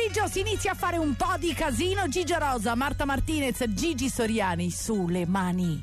pomeriggio si inizia a fare un po' di casino. Gigi Rosa, Marta Martinez, Gigi Soriani, sulle mani.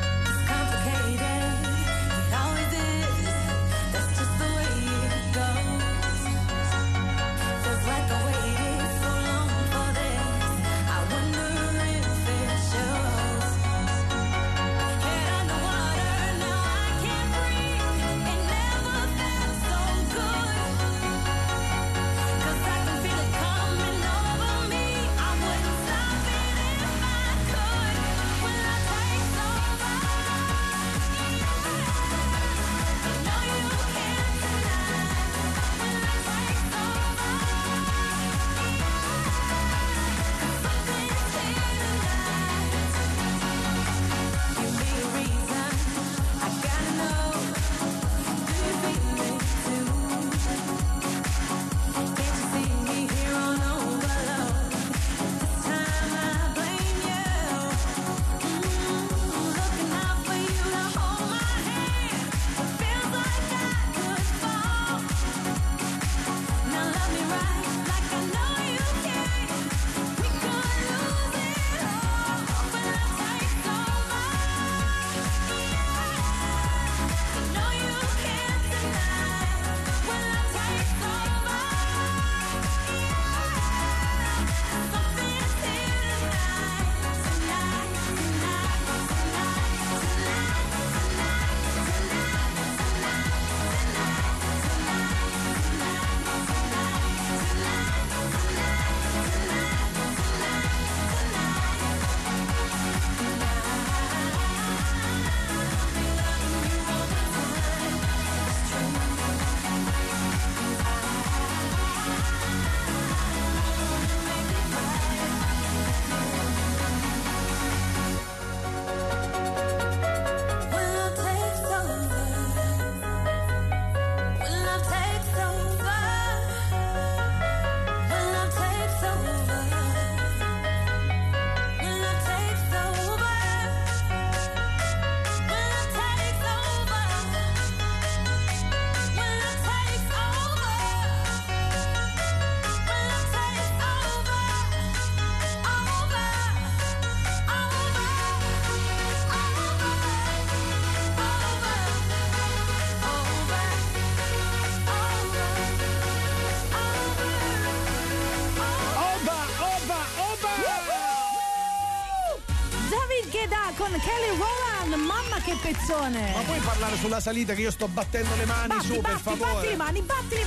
Ma puoi parlare sulla salita che io sto battendo le mani per favore? Batti le mani.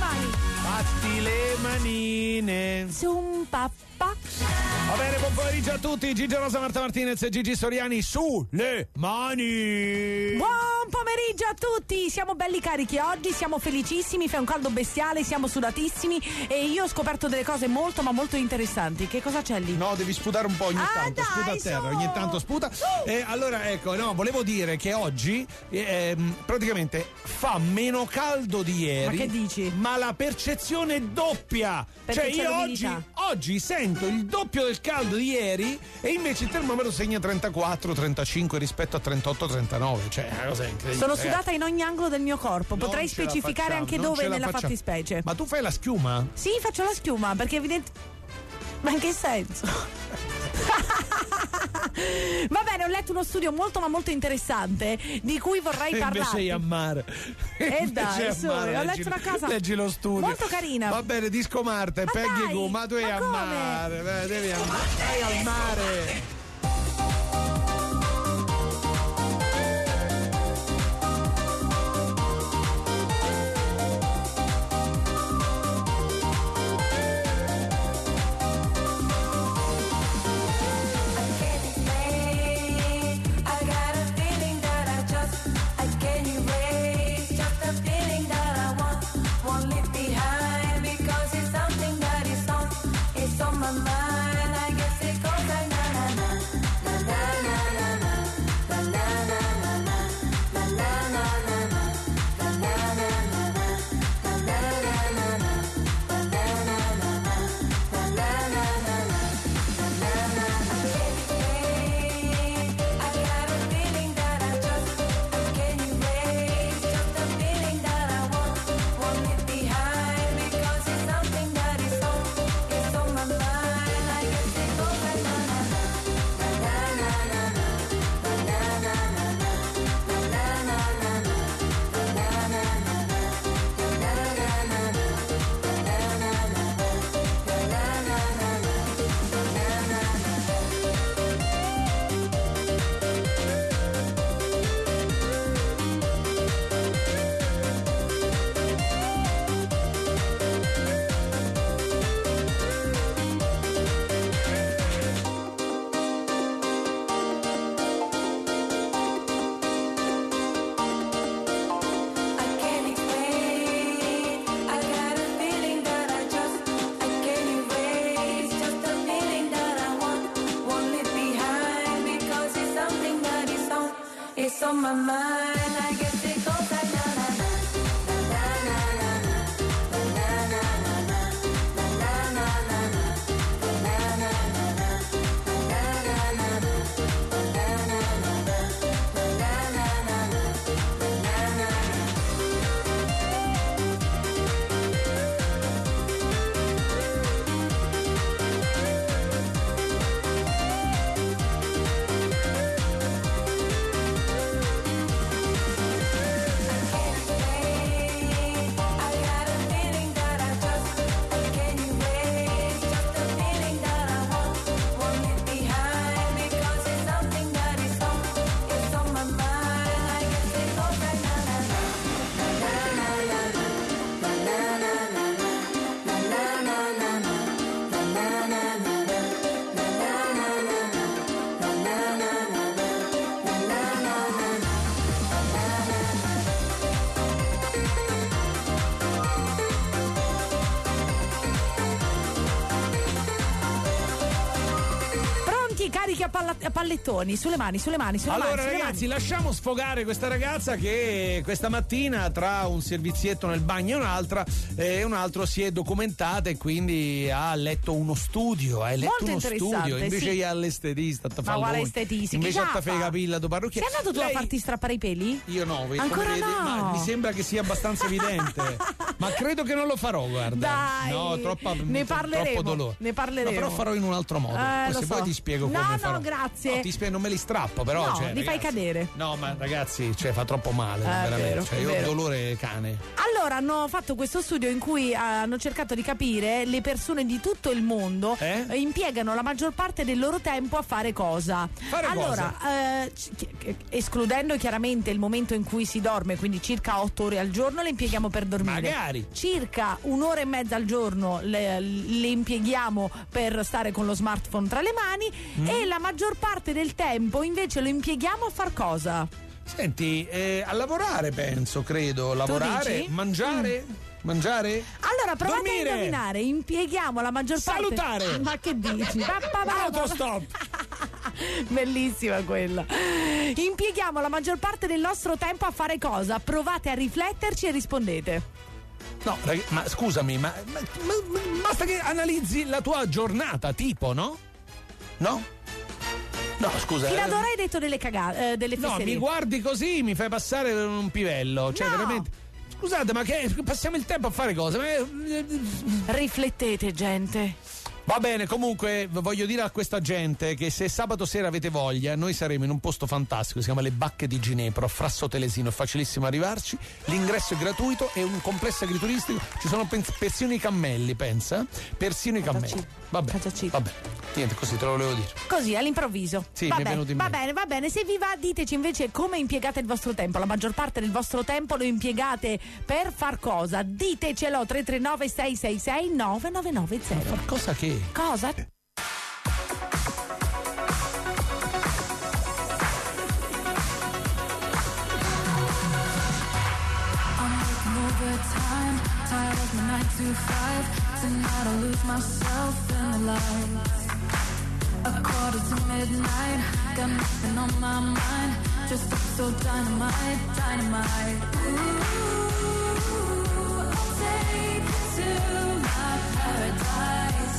Batti le manine. Su un papà. Va bene, buon pomeriggio a tutti. Gigi Rosa, Marta Martinez e Gigi Soriani sulle mani. Buon pomeriggio a tutti. Siamo belli carichi oggi, siamo felicissimi, fa un caldo bestiale, siamo sudatissimi e io ho scoperto delle cose molto ma molto interessanti. Che cosa c'è lì? No, devi sputare un po' ogni tanto, dai, sputa a terra, ogni tanto sputa. Allora ecco, no, volevo dire che oggi praticamente fa meno caldo di ieri. Ma che dici? Ma la percezione è doppia. Perché cioè c'è io l'umidità. oggi sento il doppio del caldo di ieri e invece il termometro segna 34-35 rispetto a 38-39. Cioè, una cosa incredibile. Sono sudata in ogni angolo del mio corpo. Potrei specificare anche dove nella fattispecie. Ma tu fai la schiuma? Sì, faccio la schiuma perché Ma in che senso? Va bene, ho letto uno studio molto ma molto interessante di cui vorrei parlare. Invece sei a mare. Dai, ho letto una cosa leggi lo studio molto carina. Va bene, Disco Marte e Peggy Goo, ma tu sei a mare. Devi andare. Sei al mare. On my mind, I guess it goes like na na na. on my mind. I guess it goes like na na na na na na na na na na na na a pallettoni, sulle mani. Allora ragazzi, lasciamo sfogare questa ragazza che questa mattina tra un servizietto nel bagno e un altro si è documentata e quindi ha letto uno studio, molto interessante, invece sì. Io all'estetista, ma guarda estetista, invece a fare capilla do parrucchiere. Sei andato tu a farti strappare i peli? Io no, ancora vedi, no. ma mi sembra che sia abbastanza evidente. Ma credo che non lo farò, guarda. Dai, no, ne parleremo. Troppo dolore. Ne parleremo. No, però farò in un altro modo. Poi ti spiego come farò. No, grazie. No, ti spiego, non me li strappo, però. No, cioè, li fai cadere. No, ma ragazzi, fa troppo male, veramente. Vero, io ho dolore cane. Allora, hanno fatto questo studio in cui hanno cercato di capire le persone di tutto il mondo impiegano la maggior parte del loro tempo a fare cosa. Escludendo chiaramente il momento in cui si dorme, quindi circa 8 ore al giorno le impieghiamo per dormire. Magari. Circa 1 ora e mezza al giorno le impieghiamo per stare con lo smartphone tra le mani e la maggior parte del tempo invece lo impieghiamo a far cosa? Senti, a lavorare credo. Lavorare, mangiare. Allora provate dormire. a indovinare. Impieghiamo la maggior parte. Salutare. Ma che dici? Autostop. Bellissima quella. Impieghiamo la maggior parte del nostro tempo a fare cosa? Provate a rifletterci e rispondete. No, ma scusami, ma basta che analizzi la tua giornata, tipo, no? No? No, scusa. Fino ad ora hai detto delle cagate, delle fesserie. No, mi guardi così, mi fai passare per un pivello. Cioè, veramente. Scusate, ma che passiamo il tempo a fare cose? Riflettete, gente. Va bene, comunque voglio dire a questa gente che se sabato sera avete voglia, noi saremo in un posto fantastico, si chiama Le Bacche di Ginepro, a Frasso Telesino, è facilissimo arrivarci, l'ingresso è gratuito, è un complesso agrituristico, ci sono persino i cammelli, pensa? Persino i cammelli. Vabbè. Niente, così te lo volevo dire. Così, all'improvviso. Sì, mi è venuto in mente. Va bene. Se vi va, diteci invece come impiegate il vostro tempo. La maggior parte del vostro tempo lo impiegate per far cosa? Ditecelo 339 666 9990. Far cosa che? Cosa? Tired of my 9 to 5. Tonight I'll lose myself in the lights. 1:45, got nothing on my mind. Just so dynamite. Ooh, I'll take you to my paradise.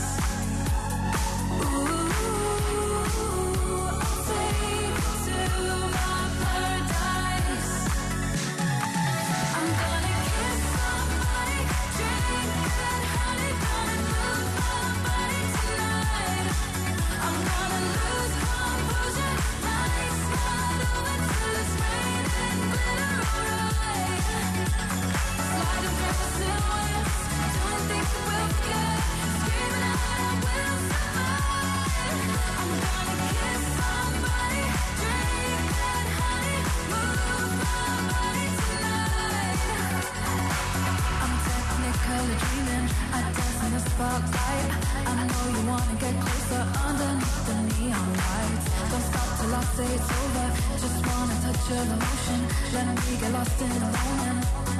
Ooh, I'll take you to my paradise. I'm gonna kiss somebody, drink that honey, gonna move my body tonight. I'm gonna lose composure, nice smile over to this rain and glitter, alright. Sliding through the silhouettes, doing things that we'll forget, screaming out I will survive. I'm gonna kiss somebody, drink that honey, move my body tonight. I'm technically dreaming, I dance in the spotlight. I know you wanna get closer underneath the neon lights. Don't stop till I say it's over, just wanna touch your emotion. Let me get lost in the moment.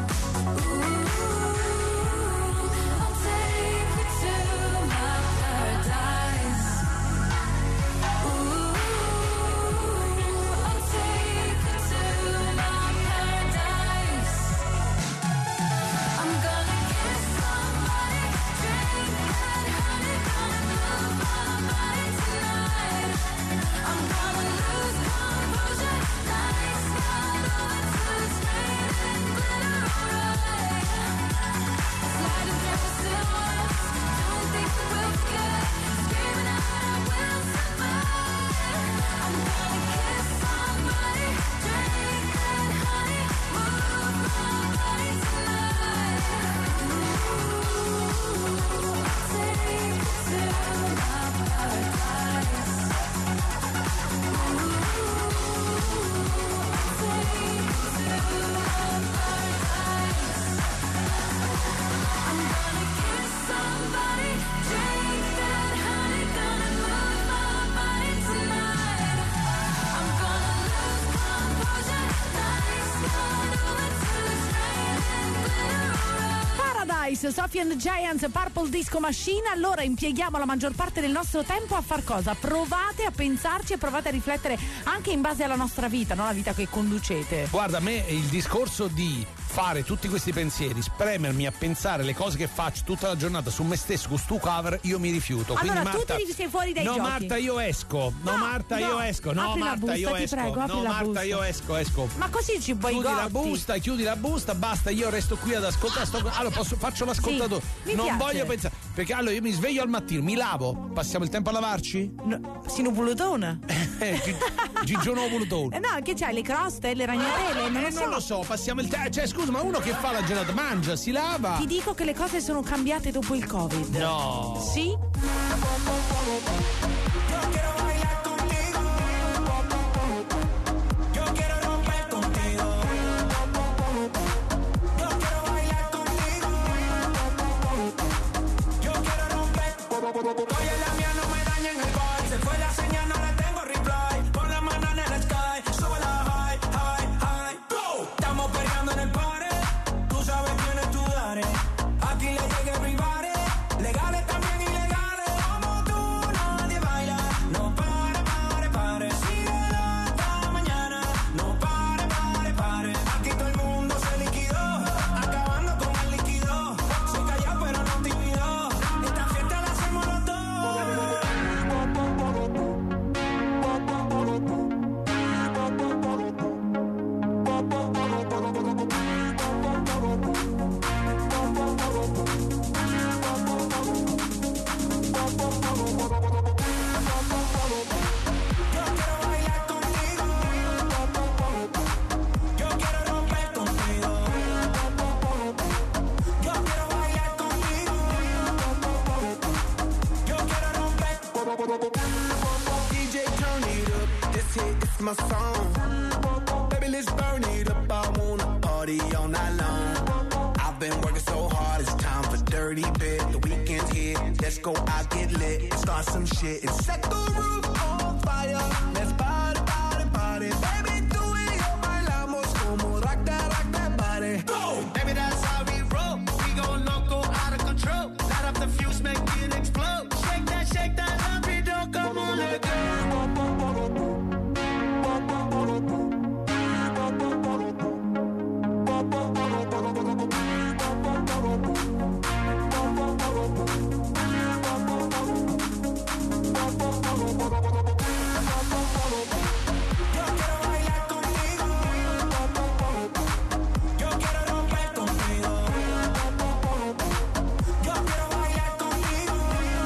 Ooh, I'll take you to my paradise. Ooh, I'll take you to Boys, Sophie and the Giants, Purple Disco Machine. Allora impieghiamo la maggior parte del nostro tempo a far cosa? Provate a pensarci e provate a riflettere anche in base alla nostra vita, no? La vita che conducete. Guarda, a me il discorso di fare tutti questi pensieri, spremermi a pensare le cose che faccio tutta la giornata su me stesso con stu cover, io mi rifiuto. Allora Quindi, tu ti sei fuori dai no, giochi. Marta, io esco. No, Marta, io esco. No, Apri la Marta, busta, io ti esco. prego, apri No, la Marta, busta. io esco. Ma così ci puoi Chiudi la busta, basta, io resto qui ad ascoltare. Allora faccio l'ascoltatore. Sì, mi non piace. voglio pensare. Perché allora io mi sveglio al mattino, mi lavo, passiamo il tempo a lavarci? No, sino pulutona. Gigione volutone. No, che c'hai le croste, le ragnarelle, Non lo so, passiamo il tempo. Cioè, scusa, ma uno che fa la giornata mangia, si lava. Ti dico che le cose sono cambiate dopo il Covid. No. Sì? Oye, la mía no me daña en el bar. Se fue la señal, no le tengo reply. Pon la mano en el sky. Sube la high, high, high. Go. Estamos peleando en el party. Tú sabes quién es tu dare. Aquí le llega everybody. Legales también ilegales. Como tú nadie baila. No pare, pare, pare. Síguelo hasta mañana. No pare, pare, pare. Aquí todo el mundo se liquidó. Acabando con el líquido. Soy callado pero no tímido. Esta fiesta la hacemos los dos. Yo quiero bailar contigo. Yo quiero romper contigo. Yo quiero bailar contigo. Yo quiero romper. DJ, turn it up. This hit is my song. Baby, let's burn it up. I wanna party all night long. I've been working so hard. It's time for dirty bit. The weekend's here. Let's go out, get lit, and start some shit and set the roof on fire. Let's party, party, party. Baby, tú y yo bailamos como rock that body. Go. Baby, that's how we roll. We go loco, out of control. Light up the fuse, make it explode. Shake that, rapido, come on, let go. Yo quiero bailar contigo. Yo quiero romper contigo. Yo quiero bailar contigo.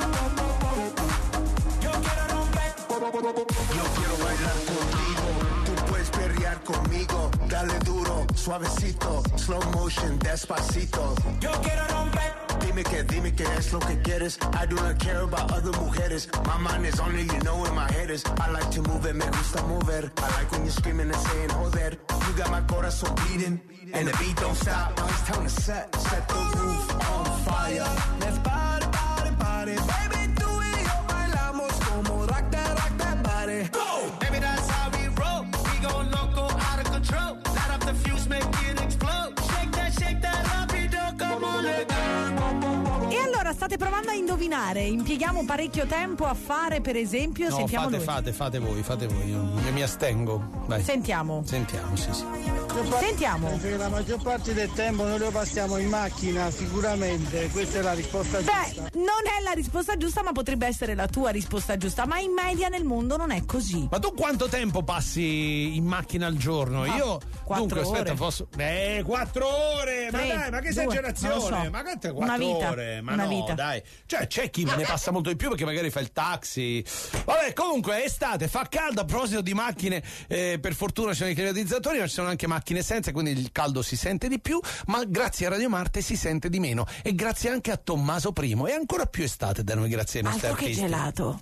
Yo quiero romper. Yo quiero bailar contigo, tú puedes perrear conmigo. Dale duro, suavecito, slow motion, despacito. Yo quiero romper. Dime que es lo que quieres. I do not care about other mujeres. My mind is on you, you know where my head is. I like to move it, me gusta mover. I like when you're screaming and saying, joder. You got my corazón beating, and the beat don't stop. Now it's time to set the roof on fire. Let's party, party, party. Baby, tú y yo bailamos como rock that body. Go. Baby, that's how we roll. We go loco, out of control. Light up the fuse, make it explode. Shake that, rapido, come on, let go. E allora state provando a indovinare. Impieghiamo parecchio tempo a fare, per esempio, No, sentiamo lui. fate voi. Io mi astengo. Vai. Sentiamo. Sentiamo, sì. Sentiamo. Perché la maggior parte del tempo noi lo passiamo in macchina, sicuramente. Questa è la risposta giusta. Beh, non è la risposta giusta, ma potrebbe essere la tua risposta giusta. Ma in media nel mondo non è così. Ma tu quanto tempo passi in macchina al giorno? Io 4 dunque, aspetta, ore. posso. 4 ore! Ma 3, dai, ma che 2, esagerazione! non lo so. Ma quante 4 Una vita, ore? Ma una no, vita. dai. Cioè, c'è chi ne passa molto di più perché magari fa il taxi. Vabbè, comunque è estate, fa caldo. A proposito di macchine, per fortuna ci sono i climatizzatori, ma ci sono anche macchine senza, quindi il caldo si sente di più, ma grazie a Radio Marte si sente di meno. E grazie anche a Tommaso I. E ancora più estate da noi, grazie ai nostri Altro che artisti. gelato.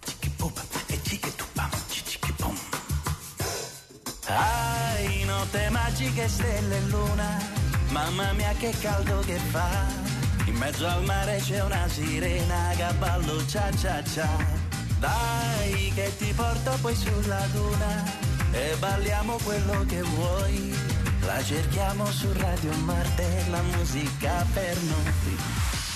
Ai, notte magiche, stelle e luna, mamma mia che caldo che fa. In mezzo al mare c'è una sirena che ballo cia cia cia. Dai che ti porto poi sulla duna e balliamo quello che vuoi. La cerchiamo su Radio Marte, la musica per noi.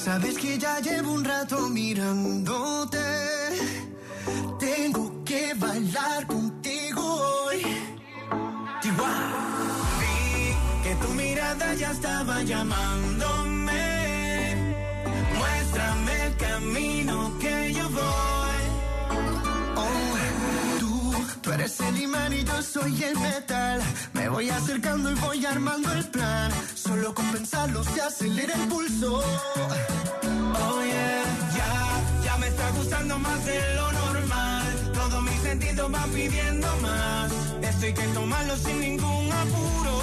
Sabes que ya llevo un rato mirándote. Tengo que bailar contigo hoy. Chihuahua. Vi que tu mirada ya estaba llamándome. Muéstrame el camino que yo voy. Oh, tú eres el imán y yo soy el metal. Me voy acercando y voy armando el plan. Solo con pensarlo se acelera el pulso. Oh yeah, ya me está gustando más de lo normal. Todos mis sentidos van pidiendo más. Esto hay que tomarlo sin ningún apuro.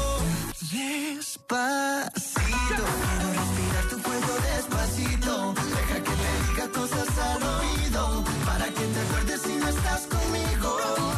Despacito, quiero respirar tu cuello despacito. Deja que te diga cosas al oído, para que te acuerdes si no estás conmigo.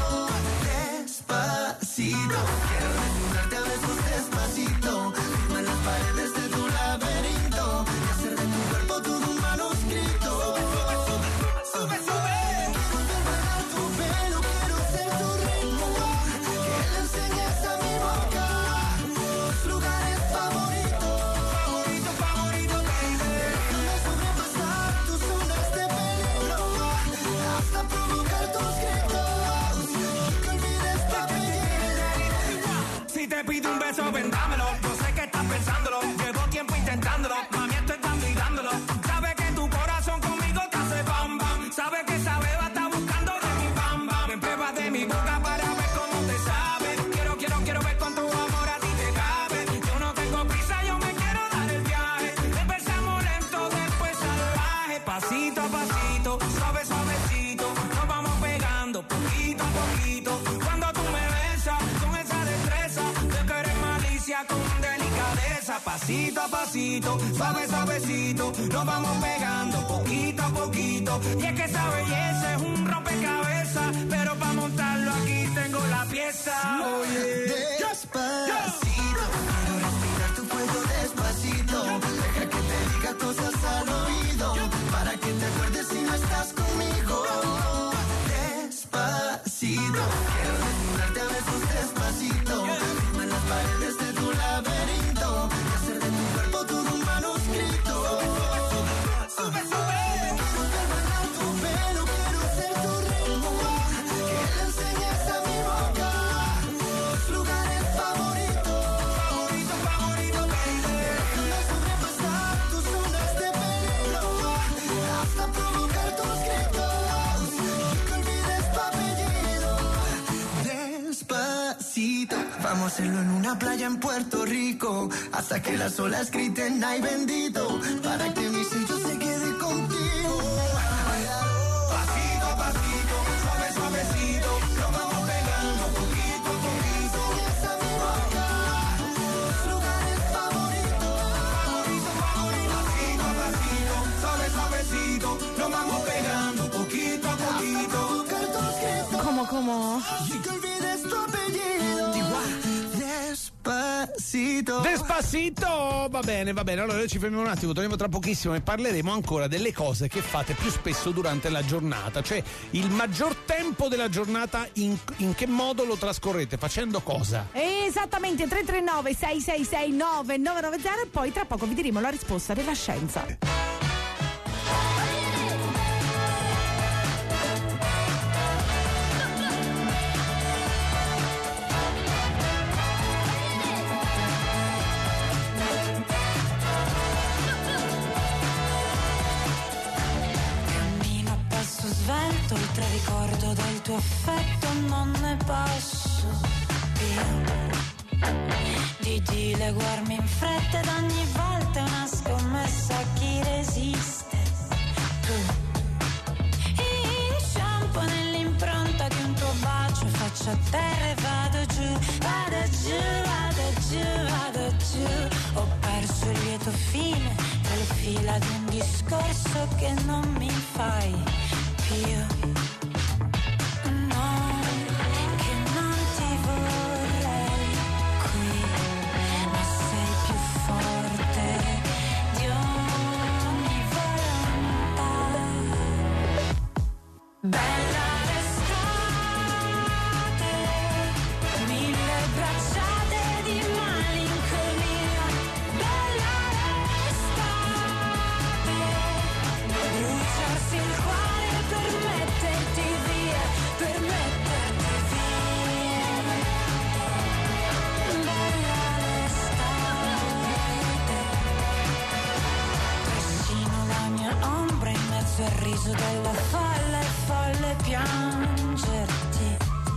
Despacito, quiero desnudarte a besos despacito. Firma las paredes de tu laberinto y hacer de tu cuerpo todo un manuscrito. Sube, sube. Quiero bailar tu pelo, quiero ser tu ritmo. Que le enseñes a mi boca tus lugares favoritos. Favorito, baby. Déjame sobrepasar tus zonas de peligro hasta provocar tus gritos y que olvides tu apellido. Si te pido un beso, vendámelo. Yo sé que estás pensándolo. Llevo tiempo intentándolo. Mami, estoy dando y dándolo. Sabes que tu corazón conmigo te hace bam bam. Sabes que esa beba está buscando de mi bam bam. Me pruebas de mi boca para ver cómo te sabe. Quiero ver con tu amor a ti te cabe. Yo no tengo prisa, yo me quiero dar el viaje. Empezamos lento, después salvaje. Pasito a pasito, suave, suavecito. Nos vamos pegando poquito a poquito. Cuando tú me besas con esa destreza, de que eres malicia con delicadeza. Pasito a pasito, suave, suavecito. Nos vamos pegando poquito a poquito. Y es que esa belleza es un rompecabezas, pero para montarlo aquí tengo la pieza. Despacito, quiero respirar tu cuello despacito. Deja que te diga cosas al oído, para que te acuerdes si no estás conmigo. Despacito, quiero desnudarte a besos despacito. Firma las paredes de tu laberinto y hacer de tu cuerpo todo un manuscrito. Sube, sube. Quiero bailar tu pelo, quiero ser tu ritmo. Que le enseñes a mi boca tus lugares favoritos. Favorito, baby. Déjame sobrepasar tus zonas de peligro hasta provocar tus gritos y que olvides tu apellido. Despacito, vamos a hacerlo en una playa en Puerto Rico, hasta que las olas griten ay bendito, para que mi sello se quede contigo. Pasito a pasito, suave, suavecito, lo vamos pegando poquito a poquito. Enseñas a mi boca tus lugares favoritos. Favorito, pasito a pasito, suave, suavecito, lo vamos pegando poquito a poquito. ¿Cómo? Y que olvides tu apellido. Despacito. Despacito! Va bene. Allora noi ci fermiamo un attimo, torniamo tra pochissimo e parleremo ancora delle cose che fate più spesso durante la giornata, cioè il maggior tempo della giornata, in che modo lo trascorrete, facendo cosa? Esattamente, 339 666 9990 e poi tra poco vi diremo la risposta della scienza. Svelto, oltre ricordo del tuo affetto non ne posso più di dileguarmi in fretta ed ogni volta è una scommessa a chi resiste. Tu inciampo nell'impronta di un tuo bacio, faccio a terra e vado giù, vado giù, vado giù, vado giù. Ho perso il lieto fine tra le fila di un discorso che non mi fai più. No, che non ti vorrei qui, ma sei più forte di ogni volontà. Bella l'estate, mille bracciate di malinconia. Bella l'estate, mezzo della folla è folle piangerti.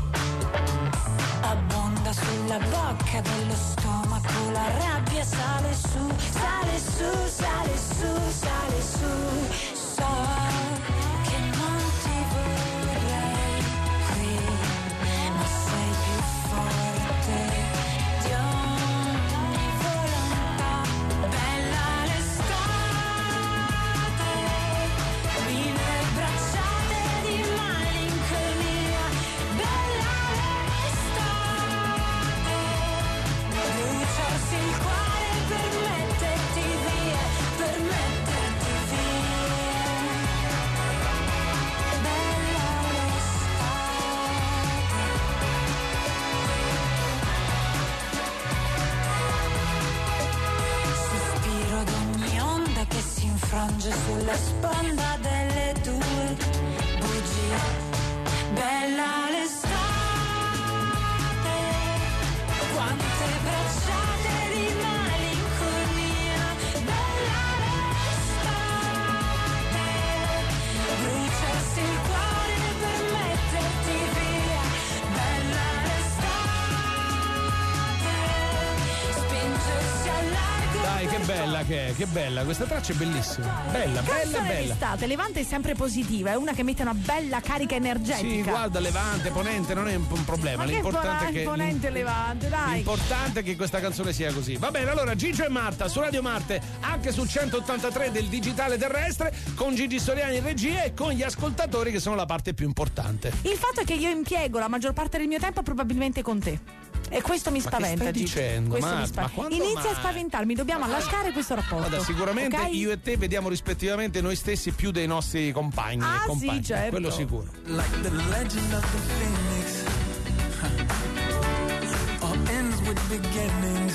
Abbonda sulla bocca dello stomaco, la rabbia sale su, sale su, sale su, sale su. So che non ti vorrei qui, ma sei più forte di ogni volontà. Bella l'estate, mille bracciate di malinconia. Bella l'estate, bruciarsi il cuore per metterti via, per metterti via. Bella l'estate, sospiro d'ogni onda che si infrange sulla sponda delle tue bugie. Bella l'estate, quante bracciate di malinconia. Bella l'estate, bruciarsi il cuore per metterti via. Bella l'estate, spingersi al largo. Dai, che bella che è, che bella, questa traccia è bellissima. Bella, bella, Canzone bella. d'estate, Levante è sempre positiva, è una che mette una bella carica energetica. Sì, guarda, Levante, Ponente non è un problema. Ma che L'importante è che Ponente Levante, dai. l'importante è che questa canzone sia così. Va bene, allora Gigio e Marta su Radio Marte, anche sul 183 del digitale terrestre, con Gigi Storiani in regia e con gli ascoltatori che sono la parte più importante. Il fatto è che io impiego la maggior parte del mio tempo probabilmente con te. E questo mi Ma che spaventa, stai Gigi. dicendo, Questo Marta? mi spaventa. Ma quando Inizia mai? a spaventarmi, dobbiamo lasciare questo rapporto. Guarda, sicuramente ok? io e te vediamo rispettivamente noi stessi più dei nostri compagni Ah, e compagni. sì, certo. Quello sicuro. Like the legend of the phoenix, all ends with beginnings.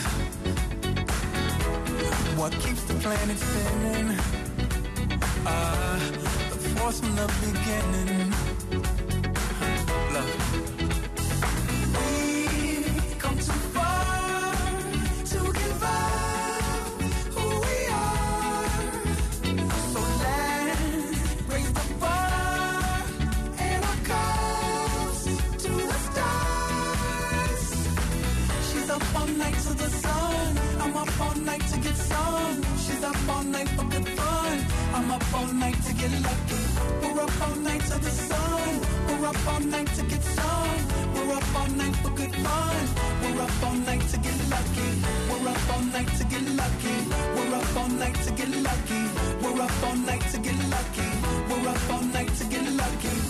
What keeps the planet spinning? The force from the beginning. Love. We've come too far to give up who we are. So let's raise the bar and our cups to the stars. She's up all night to the sun. I'm up all night to get some. She's up all night for good fun. I'm up all night to get lucky. We're up all night to the sun. We're up all night to get some. We're up all night for good fun. We're up all night to get lucky. We're up all night to get lucky. We're up all night to get lucky. We're up all night to get lucky. We're up all night to get lucky.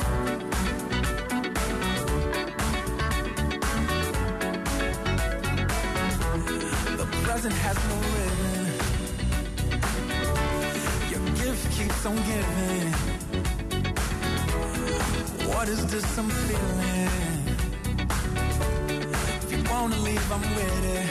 The present has no ribbon. Your gift keeps on giving. What is this I'm feeling? If you wanna leave, I'm with it.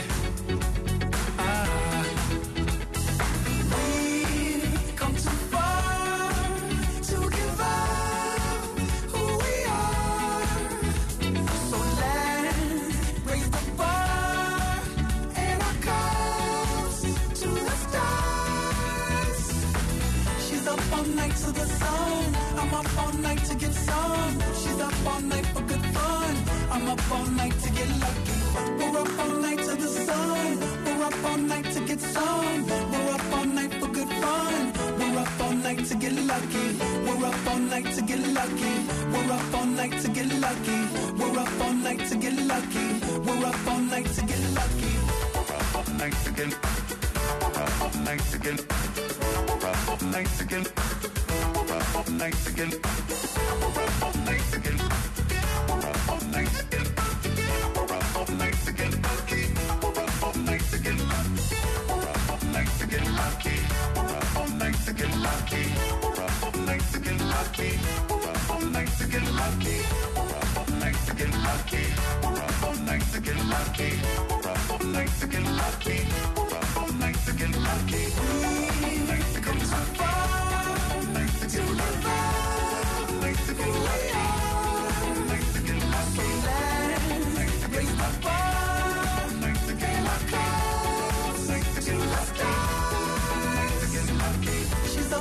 We've come too far to give up who we are. So let's raise the bar and our cups to the stars. She's up all night to the sun. I'm up all night to get some. She's up all night for good fun. I'm up all night to get lucky. We're up all night to the sun. We're up all night to get some. We're up all night for good fun. We're up all night to get lucky. We're up all night to get lucky. We're up all night to get lucky. We're up all night to get lucky. We're up all night to get lucky. We're up all night to get. We're up all night to get. We're up all night to get. We're up all night to get. We're up all night to get. We're up all night to get. We're up all night to get lucky. We're up all night to get lucky. We're up all night to get lucky. We're up all night to get lucky. We're up all night to get lucky. We're up all night to get lucky. We're up all night to get lucky. We're up all night to get lucky. We're up all night to get lucky. We're up all night to get lucky. Come too far to give up. Night to get lucky. Night to get lucky. Night to raise the bar. Night to get lucky. Night to get lucky. Night to get lucky. She's up all night.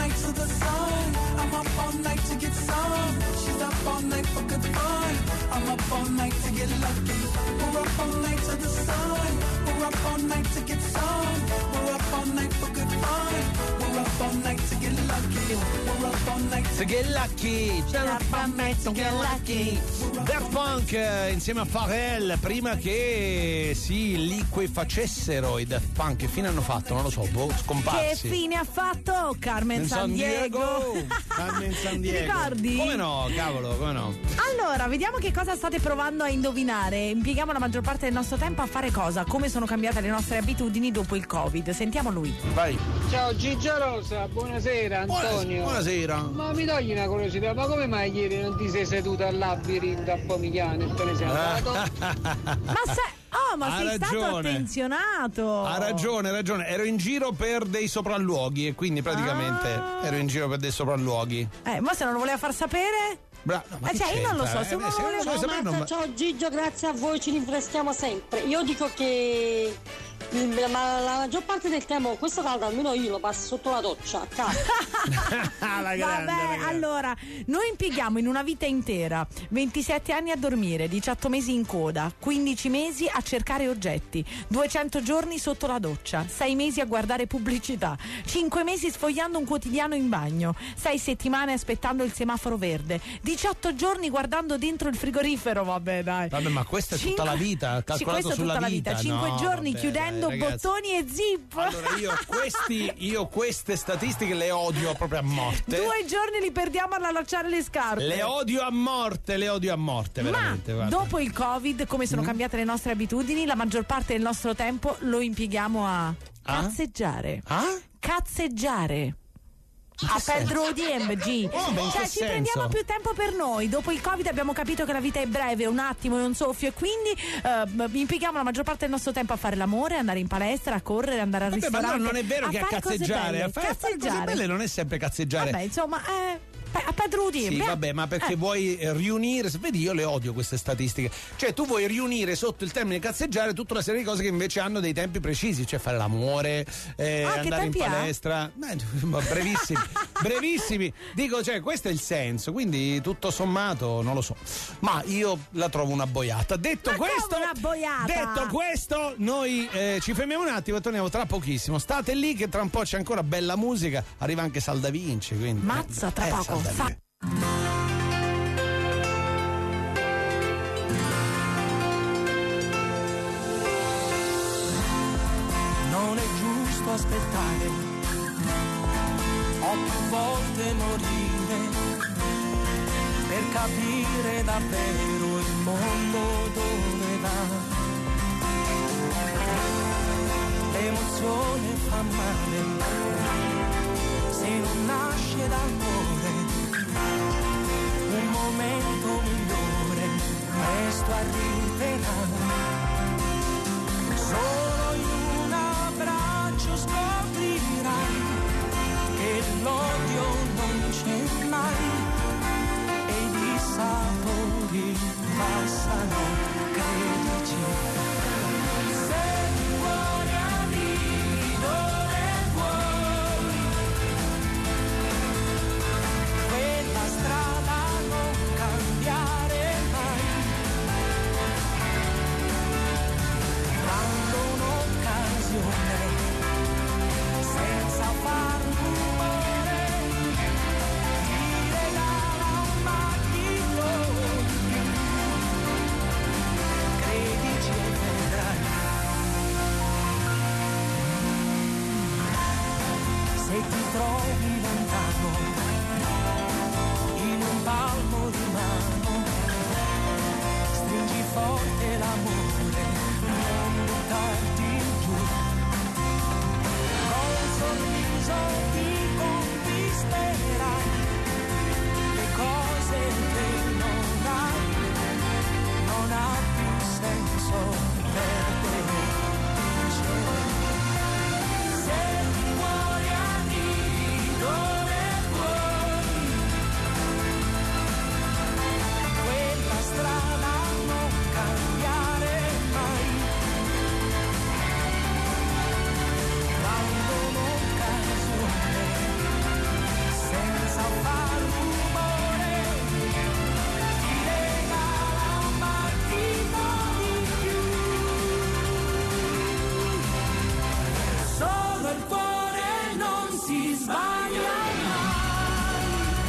night to the sun. I'm up all night to get some. She's up all night for good fun. I'm up all night to get lucky. We're up all night to the sun. We're up all night to get some. We're up all night for good fun. We're up all night to get lucky. We're up all night to Get Lucky, Get Lucky. Daft Punk insieme a Pharrell, prima che si liquefacessero i Daft Punk. Che fine hanno fatto? Non lo so, scomparsi. Che fine ha fatto Carmen Sandiego? Carmen Sandiego. Ti ricordi? Come no, cavolo, come no? Allora, vediamo che cosa state provando a indovinare. Impieghiamo la maggior parte del nostro tempo a fare cosa? Come sono cambiate le nostre abitudini dopo il Covid? Sentiamo lui. Vai. Ciao Gigio Rosa, buonasera Antonio. Buonasera. Ma mi togli una curiosità, ma come mai ieri non ti sei seduto al labirinto a Pomigliano e te ne sei andato? Ma Ha sei stato ragione. attenzionato. Ha ragione. Ero in giro per dei sopralluoghi e quindi praticamente ero in giro per dei sopralluoghi. Ma se non lo voleva far sapere? No, ma che io non lo so, c'entra? se uno Se lo uno voleva- vuole sapere, non- Ciao Gigio, grazie a voi, ci rinfreschiamo sempre. Io dico che ma la maggior parte del tempo questo caldo almeno io lo passo sotto la doccia a casa. la grande, Vabbè, allora, noi impieghiamo in una vita intera 27 anni a dormire, 18 mesi in coda, 15 mesi a cercare oggetti, 200 giorni sotto la doccia, 6 mesi a guardare pubblicità, 5 mesi sfogliando un quotidiano in bagno, 6 settimane aspettando il semaforo verde, 18 giorni guardando dentro il frigorifero, vabbè dai. Vabbè, ma questa è tutta la vita, calcolato questa è sulla tutta la vita. 5 No, giorni vabbè, chiudendo dai, ragazzi. bottoni e zip. Allora io queste statistiche le odio proprio a morte. 2 giorni li perdiamo all'allacciare le scarpe. Le odio a morte, veramente. Ma guarda. dopo il Covid, come sono cambiate le nostre abitudini, la maggior parte del nostro tempo lo impieghiamo a cazzeggiare. Cazzeggiare. A Pedro DMG. in Cioè che ci prendiamo senso? più tempo per noi. Dopo il Covid abbiamo capito che la vita è breve, un attimo, è un soffio, e quindi impieghiamo la maggior parte del nostro tempo a fare l'amore, andare in palestra, a correre, andare al Vabbè, ma ristorante. no, non è vero che a fare cose cazzeggiare, belle. a fare cose belle non è sempre cazzeggiare. Vabbè, insomma, a Pedro DMG. Sì, vabbè, ma perché vuoi riunire? Vedi, io le odio queste statistiche. Cioè, tu vuoi riunire sotto il termine cazzeggiare tutta una serie di cose che invece hanno dei tempi precisi, cioè fare l'amore, andare in tempi ha? palestra. Brevissimi, brevissimi. Dico, cioè, questo è il senso. Quindi, tutto sommato, non lo so. Ma io la trovo una boiata. Detto questo, noi ci fermiamo un attimo e torniamo tra pochissimo. State lì che tra un po' c'è ancora bella musica. Arriva anche Salda Vinci. Quindi, Mazza, tra poco. Salda Vinci. Non è giusto aspettare o più volte morire per capire davvero il mondo dove va. L'emozione fa male se non nasce dal cuore. Un momento migliore presto arriverà. Solo in un abbraccio scoprirai che l'odio non c'è mai e i sapori passano, credici. Se vuoi arrivi dove vuoi, quella strada non cambiare mai. Quando un'occasione senza far rumore ti regala un mattino, credici e vedrai. Se ti trovi lontano in un palmo di mano, stringi forte l'amore, non buttarti giù. Col sorriso ti conquisterai le cose che non hai, non ha più senso perdere. Se vuoi arrivi dove vuoi, quella strada non cambiare mai. si sbaglia mai.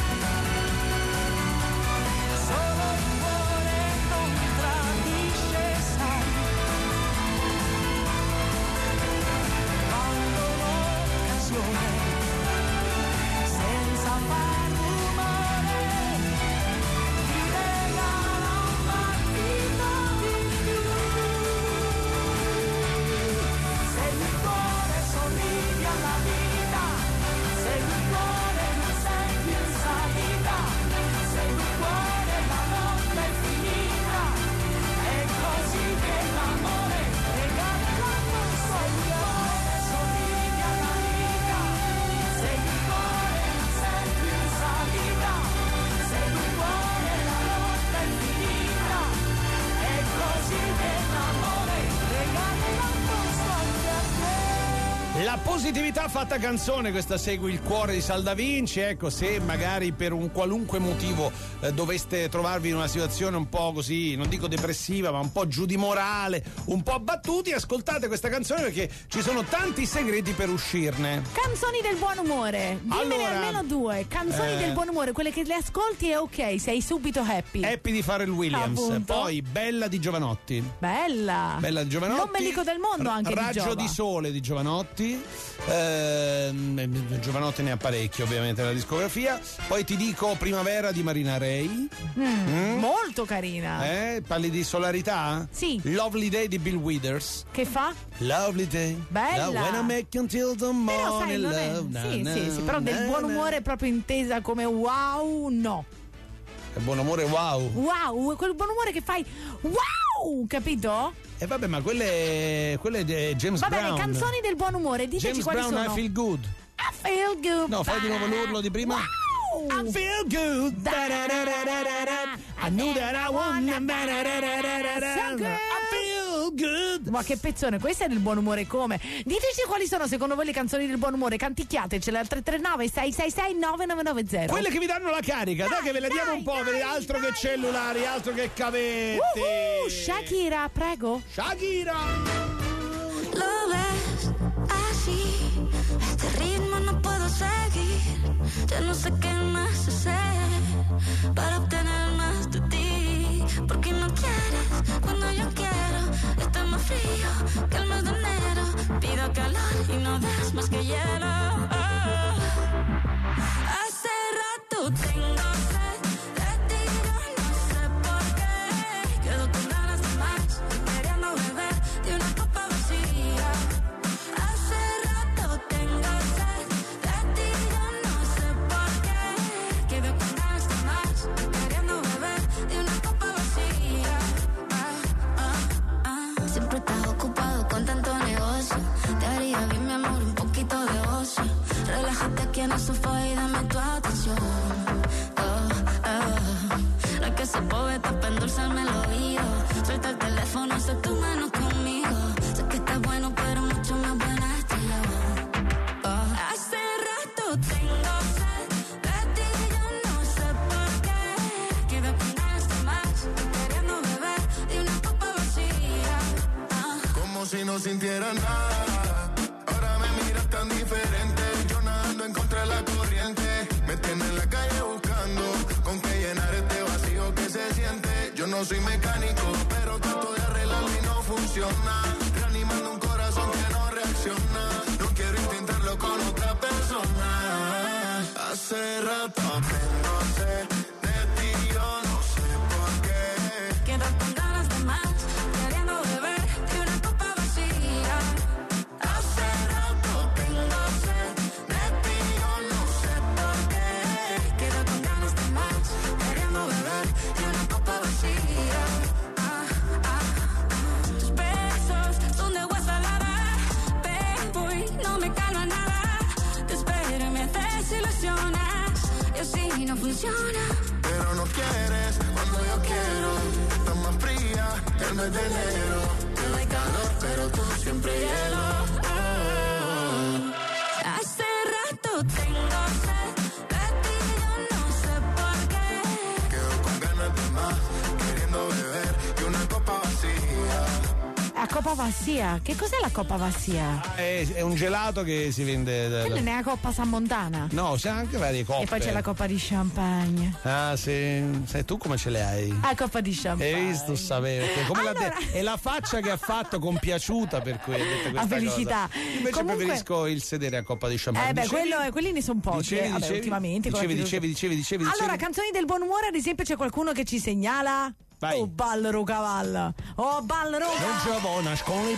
Solo il cuore non tradisce, sai. Quando l'occasione senza far rumore ti regala un battito di più. Se il cuore sorridi alla vita, se il cuore non sei più in salita, se il cuore la notte è finita, è così che l'amore regala l'amore. Se il cuore sorridi alla vita, se il cuore non sei più in salita, se il cuore la notte è finita, è così che l'amore regala l'amore anche a te. La positività fatta canzone, questa Segui il cuore di Sal Da Vinci. Ecco, se magari per un qualunque motivo doveste trovarvi in una situazione un po' così, non dico depressiva, ma un po' giù di morale, un po' abbattuti, ascoltate questa canzone perché ci sono tanti segreti per uscirne. Canzoni del buon umore, dimmene Allora, almeno due. Canzoni del buon umore, quelle che le ascolti e ok, sei subito happy. Happy di Pharrell Williams, Appunto. poi Bella di Giovanotti. Bella. Bella di Giovanotti. Non me dico del mondo anche di Raggio Giova. di sole di Giovanotti. Giovanotti ne ha parecchio ovviamente nella discografia. Poi ti dico Primavera di Marina Ray. Molto carina. Parli di solarità? Sì. Lovely Day di Bill Withers. Che fa? Lovely Day. Bella. When I make you until the Però sai, morning non è... love. Sì, Na, sì, na, sì, però del na, buon na. umore proprio intesa come wow, no. È buon umore, wow. Wow, quel buon umore che fai wow, capito? E vabbè, ma quelle di James Va Brown. bene, canzoni del buon umore, diteci James quali Brown, sono. I Feel Good. I feel good. No, fai di nuovo l'urlo di prima. Wow. I feel good. I knew that I wanna. So good. I feel good. Ma che pezzone, questa è del buon umore come? Diteci quali sono secondo voi le canzoni del buon umore, canticchiatecele al 339 666 9990. Quelle che vi danno la carica, dai che ve le diamo un po', dai, altro dai. che cellulari, altro che cavetti. Shakira, prego. Shakira. Lo ves así, este ritmo no puedo seguir. Ya no sé qué más hacer para obtener más de ti. Porque no quieres cuando yo quiero. Está más frío que el mes de enero. Pido calor y no das más que hielo. Hace rato tengo sed de ti, yo no sé por qué. Quedo con ganas de más, queriendo beber de una copa vacía. Hace rato tengo sed de ti, yo no sé por qué. Quedo con ganas de más, queriendo beber de una copa vacía. Siempre estás ocupado con tanto negocio. Te haría bien, mi amor, un poquito de ocio. Relájate aquí en el sofá y dame tu atención. No hay que ser poeta para endulzarme el oído. Suelta el teléfono, haz tu mano conmigo. Sé que estás bueno, pero mucho más buena estoy yo. Hace rato tengo sed de ti, yo no sé por qué. Quedo con ganas de más, queriendo beber de una copa vacía. Como si no sintiera nada. Ahora me miras tan diferente. Yo nadando en contra de la corriente. Me tienes en la calle buscando con qué llenar este vacío que se siente. Yo no soy mecánico, pero trato de arreglarlo y no funciona. Reanimando un corazón que no reacciona. No quiero intentarlo con otra persona. Hace rato tengo sed de ti, yo no sé por qué. Quedo con ganas de más, queriendo beber de una copa vacía. Hace rato tengo sed de ti, yo no sé por qué. Quedo con ganas de más, queriendo beber de una copa vacía. Tus besos son de agua salada, bebo y no me calma nada. Te espero y me desilusionas, y así no funciona. Pero no quieres cuando yo quiero. Estás más fría que el mes de enero. Te doy calor, pero tú siempre hielo. Hace rato tengo sed de ti, yo no sé por qué. Quedo con ganas de más, queriendo beber y una copa vacía. Coppa Vassia. Che cos'è la Coppa Vassia? È un gelato che si vende. Quella non è la Coppa San Montana. No, c'è anche varie coppe. E poi c'è la Coppa di Champagne. Ah, sì. Sai tu come ce le hai? La Coppa di Champagne. Hai visto, sapevo. Come Allora... è la faccia che ha fatto compiaciuta per cui ha detto questa felicità. cosa. Invece Comunque... preferisco il sedere a Coppa di Champagne. Quelli ne sono pochi. Ultimamente. Dicevi. Allora, canzoni del buon umore, ad esempio, c'è qualcuno che ci segnala. Vai. Oh, ballero cavalla. Oh, ballero non c'è buona scuola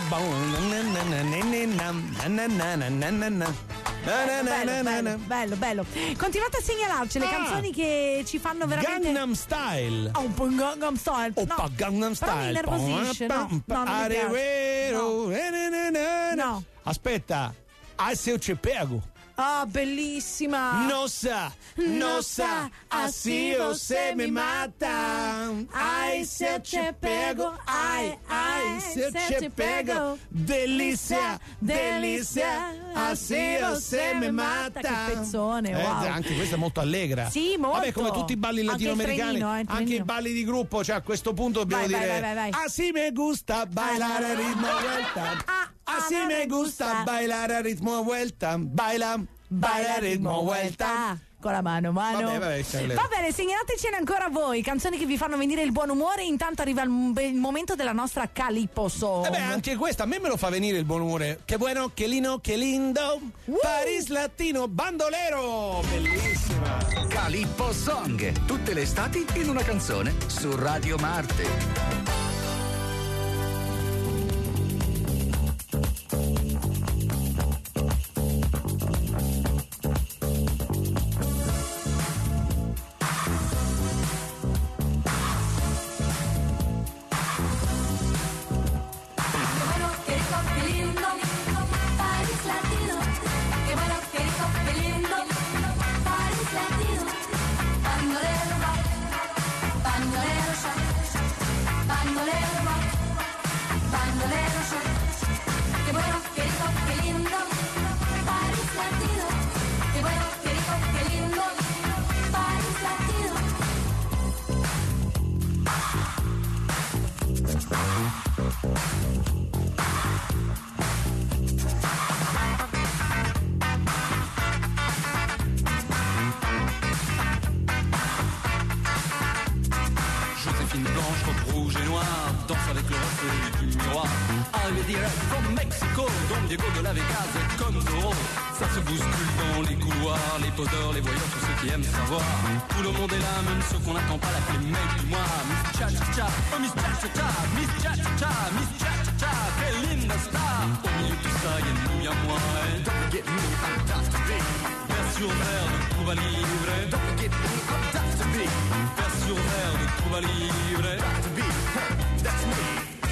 bello. Continuate a segnalarci le canzoni che ci fanno veramente Gangnam Style. Oh, un po' Gangnam Style. Oppa, Gangnam Style. Però mi nervosisce, no? No, non mi piace. No. Aspetta. Se eu te pego. Ah, bellissima. Nossa, assim você me mata. Ai, se eu te pego. Ai, se eu te pego. Delícia, assim você me mata. Che pezzone, wow. Anche questa è molto allegra. Sì, molto. Vabbè, come tutti i balli latinoamericani, anche i balli di gruppo, cioè a questo punto dobbiamo dire vai. Así me gusta bailar a ritmo vuelta. Así me gusta bailar a ritmo vuelta. Baila ritmo vuelta. Con la mano. Va bene, segnalatecene ancora voi canzoni che vi fanno venire il buon umore. Intanto arriva il momento della nostra Calippo Song. Anche questa a me lo fa venire il buon umore. Che bueno, che lino, che lindo. Paris Latino Bandolero. Bellissima. Calippo Song, tutte le estati in una canzone su Radio Marte. Arrivé direct from Mexico, Don Diego de la Vegas comme Zorro. Ça se bouscule dans les couloirs, les poseurs, les voyeurs, tous ceux qui aiment savoir. Tout le monde est là, même ceux qu'on n'attend pas, l'appeler mec du mois. Miss Cha-Cha-Cha, oh Miss Cha-Cha-Cha, Miss Cha-Cha-Cha, Miss Cha-Cha-Cha, quelle linda star. Au milieu de tout ça, y'a nous, y'a moi. Don't get me, I'm Dr. B. Vers sur verre de Cuba Libre. Don't get me, I'm Dr. B. Vers sur verre de Cuba Libre. Dr. B, that's me.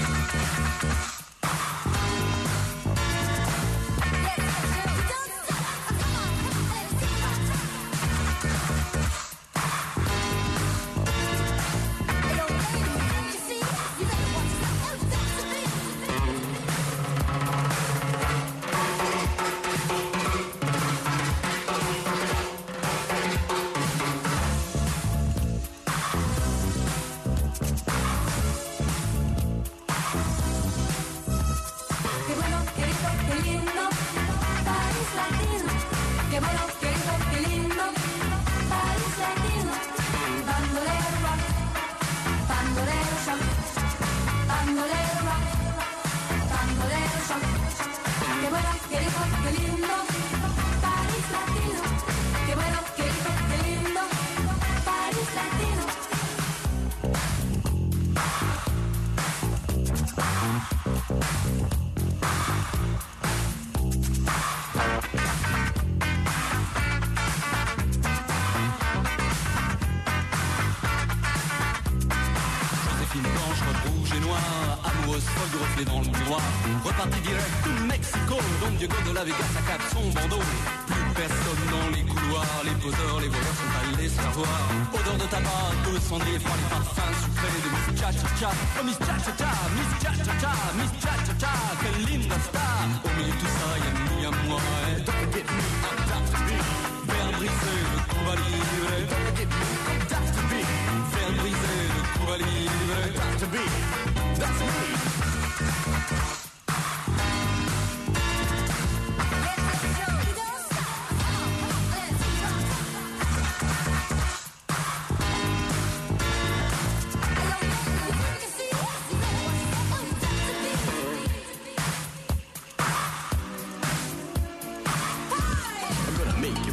Dans le miroir, reparti direct de Mexico, Don Diego de la Vegas accable son bandeau. Plus personne dans les couloirs, les poseurs, les voleurs sont allés savoir. Odeur de tabac, de cendrier froid, les parfums sucrés de Miss Cha-Cha-Cha. Oh Miss Cha-Cha-Cha, Miss Cha-Cha-Cha, Miss Cha-Cha-Cha, quelle linda star. Au milieu de tout ça, y'a nous, y'a moi. Don't get me, I'm Dr. B. Verre brisé de Cuba Libre. Don't get me, I'm Dr. B. Verre brisé de Cuba Libre. Dr. B, that's me.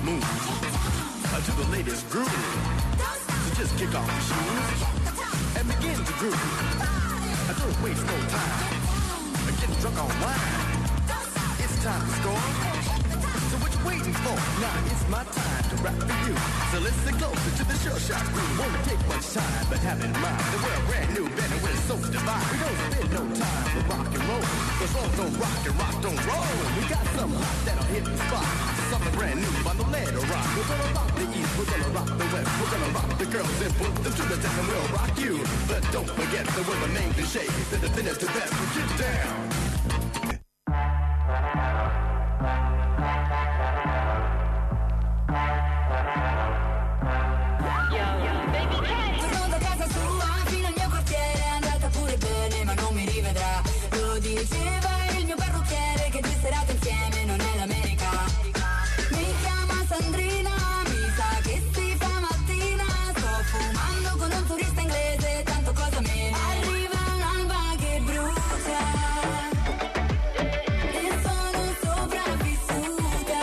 move to the latest groove. So just kick off your shoes and begin to groove. Don't waste no time. Get drunk on wine. It's time to score. So what you waiting for? Now it's my time to rap for you. So listen closer to the Sure Shot crew. Won't take much time, but have in mind that we're a brand new band and we're so divine. We don't spend no time for rock and roll. Cause roll don't rock and rock don't roll. We got something hot that'll hit the spot. Something brand new on the lead of rock. We're gonna rock the east, we're gonna rock the west. We're gonna rock the girls and put them to the test and we'll rock you. But don't forget that we're the main cliche. To the thinnest to best, we get down. Torno da casa sua fino al mio quartiere, è andata pure bene ma non mi rivedrà. Lo diceva il mio parrucchiere che 2 serate insieme non è l'America. Mi chiama Sandrina, mi sa che si fa mattina. Sto fumando con un turista inglese, tanto cosa me. Arriva un'alba che brucia e sono sopravvissuta.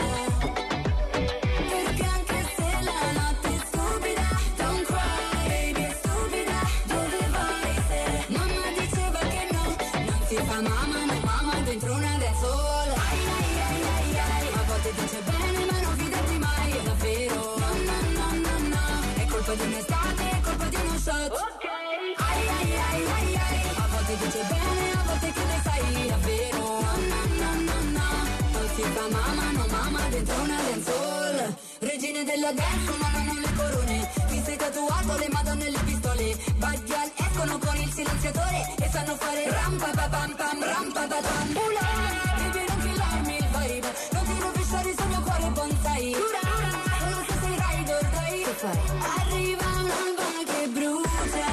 Perché anche se la notte è stupida, don't cry, baby è stupida. Dove vai se mamma diceva che no, non si fa mamma, no mamma dentro una dancehall. Ai ai ai ai ai, a volte dice bene ma non fidarti mai, è davvero. No no no no no, è colpa di un'estate, è colpa di uno shot. Ai ai ai ai ai, a volte dice bene, a volte che ne sai, davvero. No no no no no, non si fa mamma, no mamma dentro una dancehall. Regine della dance suonano le corone, mi sei tatuato le madonne e le pistole. Baggial escono con il silenziatore e sanno fare rampa pa pam pam rampa pa pam. Ula, baby non killarmi il vibe, non ti rovesciare sul mio cuore bonsai. Non so se sei ride or die. Che fai? Arriva un'alba che brucia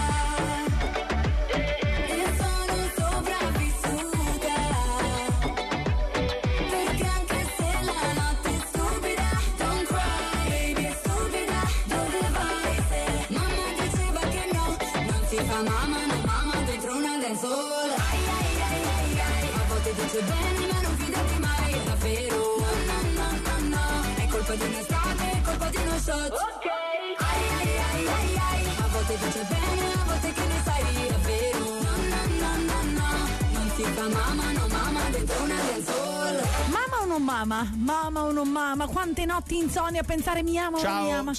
e sono sopravvissuta. Perché anche se la notte è stupida, don't cry, baby è stupida. Dove vai se mamma diceva che no, non si fa mamma, no mamma dentro una dancehall. Ai ai ai ai ai, a volte dice bene ma non fidarti mai, è davvero. No no no no no, è colpa di un'estate, è colpa di uno shot. Ai ai ai ai ai, a volte dice bene, a volte che ne sai, davvero. No no no no no, non si fa mamma, no mamma dentro una dancehall. Mamma o non mamma? Mamma o non mamma? Quante notti insonni a pensare mi ama o non mi ama?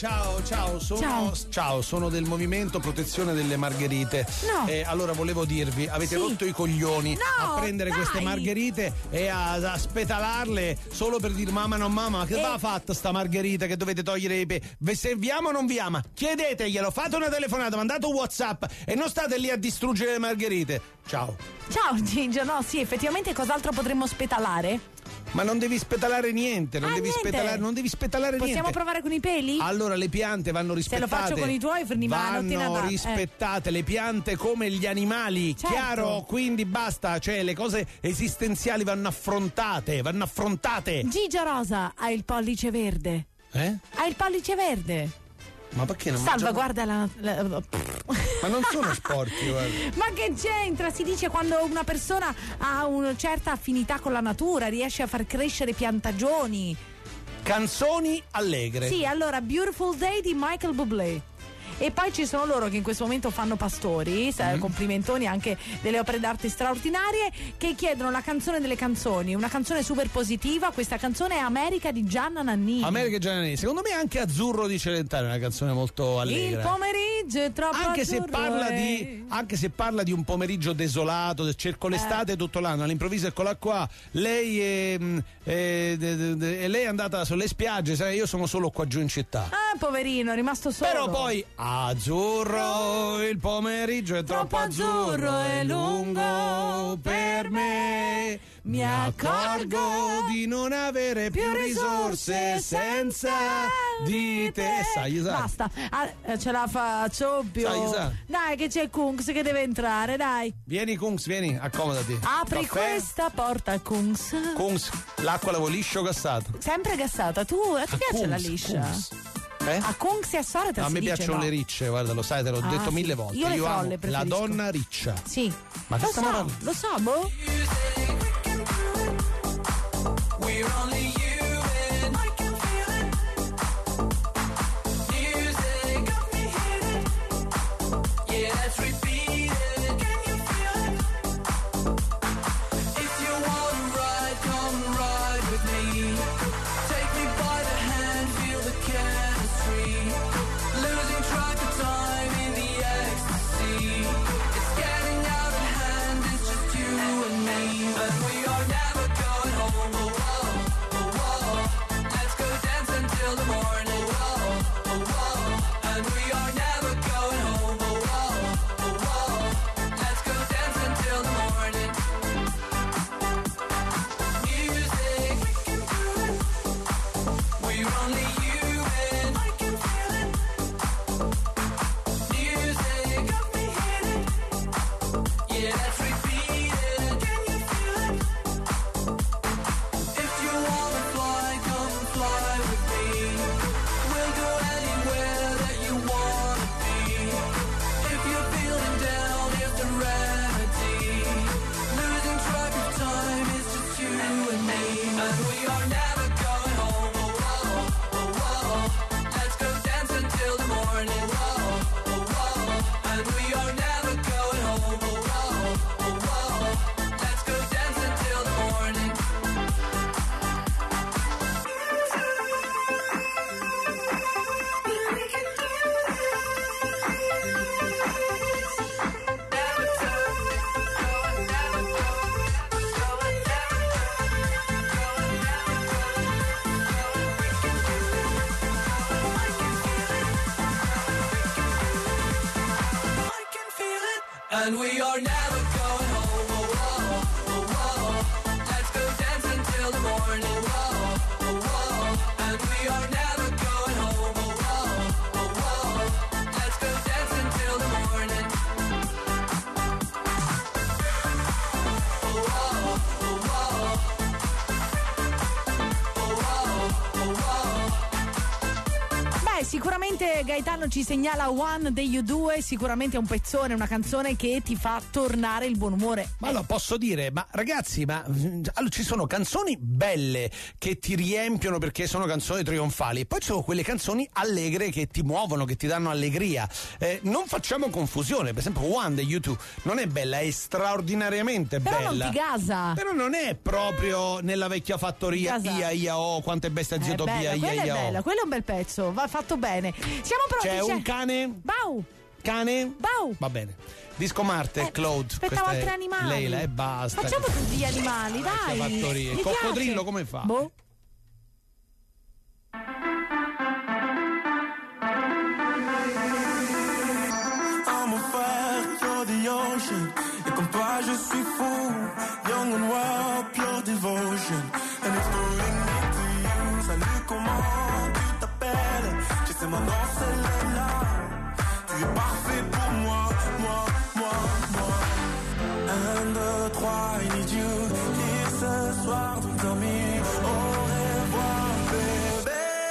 Ciao, sono del movimento protezione delle margherite. No. Allora volevo dirvi, avete rotto i coglioni No, a prendere dai. queste margherite e a spetalarle solo per dire mamma non mamma. Ma che va fatta sta margherita che dovete togliere i se vi ama o non vi ama? Chiedeteglielo, fate una telefonata, mandate un WhatsApp e non state lì a distruggere le margherite. Ciao. Ciao Gigio, no sì, effettivamente cos'altro potremmo spetalare? Ma non devi spetalare niente, non devi niente. spetalare, non devi spetalare Possiamo niente. provare con i peli? Allora le piante vanno rispettate. Se lo faccio con i tuoi, freni mano, te ne vanno va. rispettate le piante come gli animali, Certo. chiaro? Quindi basta, cioè le cose esistenziali vanno affrontate. Gigio Rosa ha il pollice verde. Ha il pollice verde. Ma perché non Salvaguarda la Ma non sono sporchi, guarda. Ma che c'entra? Si dice quando una persona ha una certa affinità con la natura, riesce a far crescere piantagioni. Canzoni allegre. Sì, allora Beautiful Day di Michael Bublé. E poi ci sono loro che in questo momento fanno pastori, complimentoni anche delle opere d'arte straordinarie, che chiedono la canzone delle canzoni, una canzone super positiva. Questa canzone è America di Gianna Nannini. America Giannini, secondo me anche Azzurro di Celentano è una canzone molto allegra. Il pomeriggio è troppo anche se parla di un pomeriggio desolato, cerco l'estate tutto l'anno, all'improvviso eccola qua, lei è andata sulle spiagge, sai, io sono solo qua giù in città. Poverino, è rimasto solo. Però poi azzurro, il pomeriggio è troppo azzurro e lungo per me. Mi accorgo di non avere più risorse senza di te. Sai, basta, ce la faccio più. Sai. Dai che c'è Kungs che deve entrare, dai. Vieni Kungs, vieni, accomodati. Apri Caffè. questa porta, Kungs. Kungs, l'acqua la vuoi liscia o gassata? Sempre gassata. A ti piace Kungs, la liscia? Kungs. A Kungs e a Sorata a si me dice piacciono no. le ricce, guarda, lo sai, te l'ho detto sì. 1000 volte. Io le amo folle la preferisco. donna riccia. Sì. Ma che stiamo parlando? Lo so, boh. We're only human. I can feel it. and we are never going home. Oh, oh, oh, oh. Let's go dance until the morning. Oh, oh, oh. And we are never going home. Oh, oh, oh, oh. Let's go dance until the morning. Oh, oh, oh, oh. Oh, oh, oh, oh. Beh, sicuramente Gaetano ci segnala One degli U2, sicuramente è un pezzone, una canzone che ti fa tornare il buon umore. Ma lo posso dire, ma ragazzi, allora, ci sono canzoni belle che ti riempiono perché sono canzoni trionfali, e poi ci sono quelle canzoni allegre che ti muovono, che ti danno allegria. Non facciamo confusione, per esempio One degli U2 non è bella, è straordinariamente Però bella. non ti gasa. Però non è proprio nella vecchia fattoria Gasa. ia ia oh, quante bestie a zio Tobia, ia quella è ia bella, oh. quello è un bel pezzo, va fatto bene. Siamo pronti? C'è un cane? Bau! Cane? Bau! Va bene. Disco Marte, Claude. aspettavo questa è altri animali. Leila e basta. Facciamo tutti gli animali, dai. Fattoria. Il Mi coccodrillo piace. come fa? Boh. I'm on fire, you're the ocean. Et comme toi, je suis fou. Young and wild, pure devotion. And it's pulling me to you. Salut, comment tu t'appelles? Tu sais, mon nom, c'est Leila. Tu es parfait pour moi, moi, moi, moi. 1, 2, 3, I need you. Et ce soir, tout dormir. Au revoir, bébé.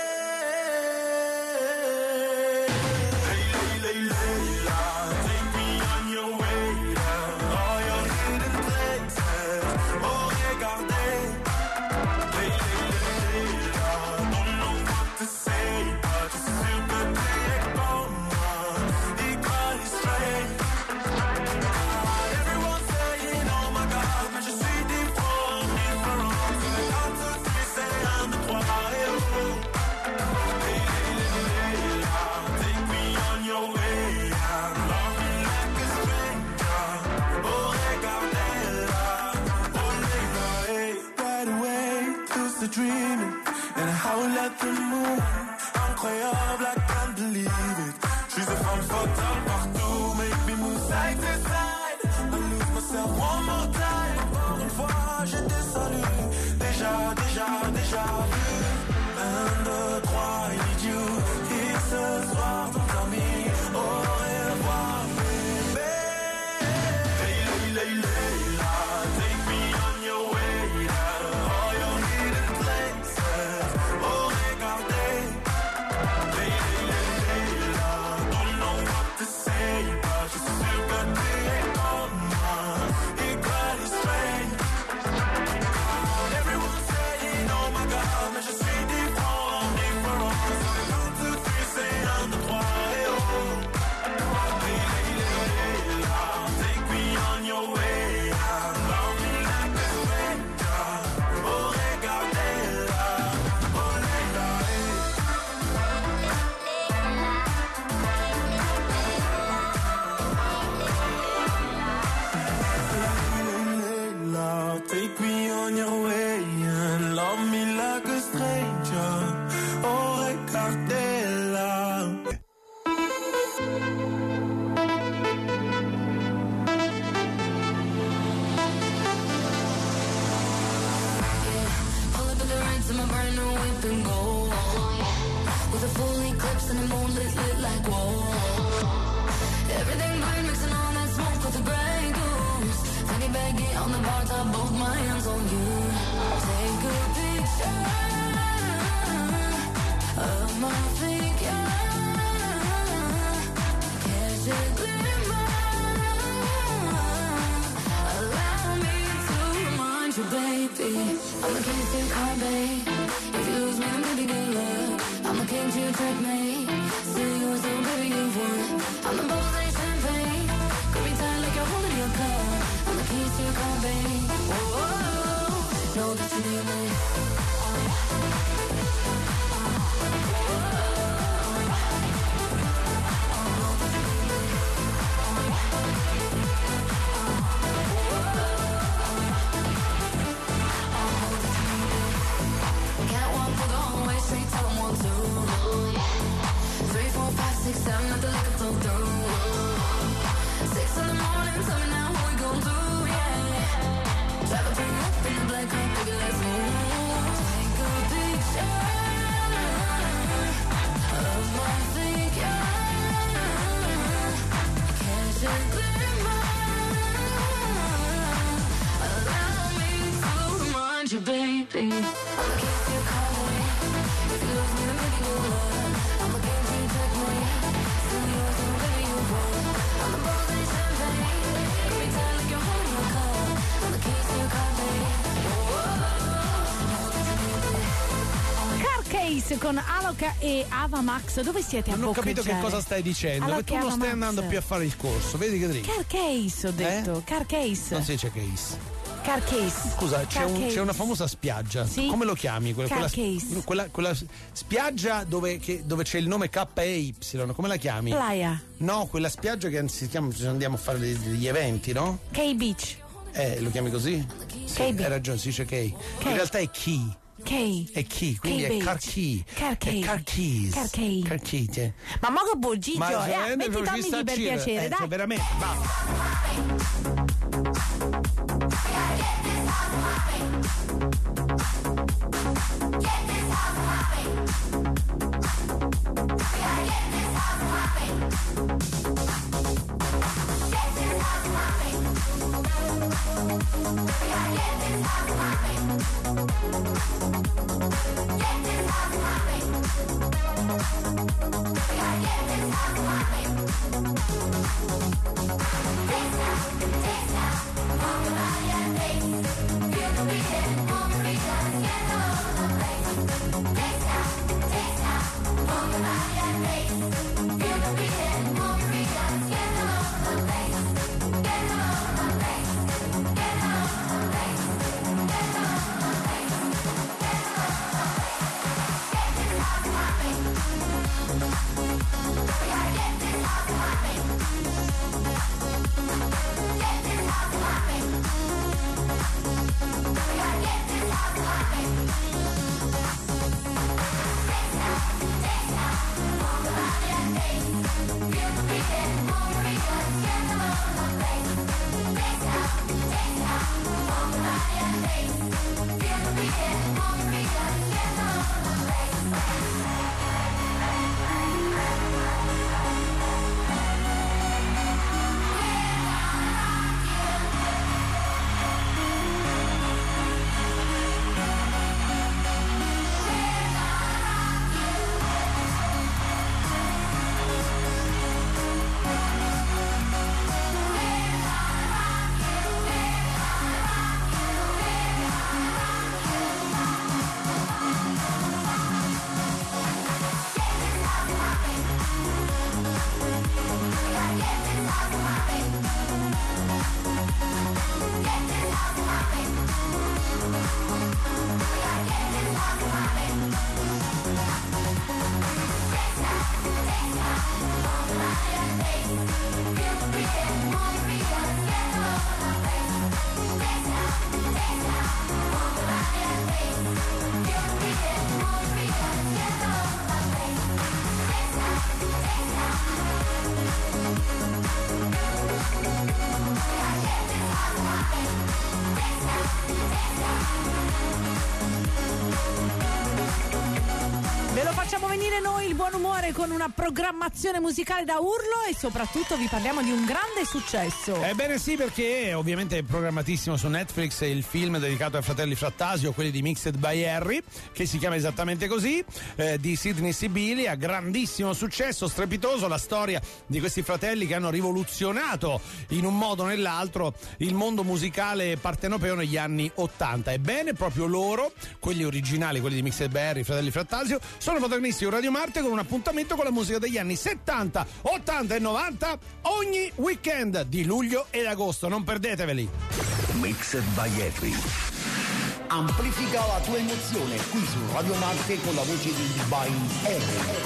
Dreaming and I howl at the moon. Incroyable, I can't believe it. She's a femme fatale partout. Make me move side to side. I lose myself one more time. Encore une fois, je te salue. Déjà vu. 1, 2, 3, I need you. Et ce soir, ton ami. Au revoir, bébé. Hey, Leila, take me on your way. Take me on your way and love me like a stranger. Oh, regardez-la. Pull up in the rain to my brand new whip and go. With a full eclipse and the moon lit like whoa. Everything green mixing all that smoke with the Grey Goose. Fanny baggy on the bar top, both my hands on you. Take a picture of my figure. Catch a glimmer. Allow me to remind you, baby. I'm the king to your car, babe. If you lose me, then baby, good luck. I'm the king to your checkmate. Still yours, so baby, you've won. I'm the Bose champagne. Grip me tight like you're holding your cup. I'm the keys to your car, babe. Whoa, know that you need me. Catwalk for the hallway, straight to 1, 2. 3, 4, 5, 6, 7, let the liquor flow through. 6 in the morning. tell me now what we gon' do, yeah. Try to bring up in the black car, baby, let's move. Take a picture of my figure. Catch a glimmer. Allow me to remind you, baby. I'ma keep you calling. If you lose me, then make you love. I'ma keep you taking. Still yours, and baby, you won't. I'ma pour the champagne. Every time like you're holding my cup. I'ma kiss you calling. Carcase con Alok e Ava Max. Dove siete a Non ho capito che boccheggiare? cosa stai dicendo. Alok Che tu e non Ava stai Max. andando più a fare il corso. Vedi che dico? Carcase ho detto. Carcase. Non si dice case. Carcase. Scusa, c'è Carcase. una famosa spiaggia. Sì? Come lo chiami? Carcase. Quella spiaggia dove c'è il nome KY. Come la chiami? Playa. No, quella spiaggia che andiamo a fare degli eventi, no? K-Beach. Lo chiami così? Sì, hai ragione, si dice K. In realtà è Key. K. È Key, quindi è Carkey. Carcase. Carkeys. Carcase. Ma mo che buon Gigio, metti Tommy lì per piacere, dai. Veramente, basta. Facciamo venire noi il buon umore con una programmazione musicale da urlo e soprattutto vi parliamo di un grande successo. Ebbene sì, perché ovviamente è programmatissimo su Netflix il film dedicato ai fratelli Frattasio, quelli di Mixed by Harry, che si chiama esattamente così, di Sidney Sibilia, grandissimo successo, strepitoso, la storia di questi fratelli che hanno rivoluzionato in un modo o nell'altro il mondo musicale partenopeo negli anni 80. Ebbene, proprio loro, quelli originali, quelli di Mixed by Harry, i fratelli Frattasio, sono protagonisti su Radio Marte con un appuntamento con la musica degli anni 70, 80 e 90 ogni weekend di luglio ed agosto, non perdeteveli. Mixed by Harry. Amplifica la tua emozione qui su Radio Marte con la voce di Divine Harry.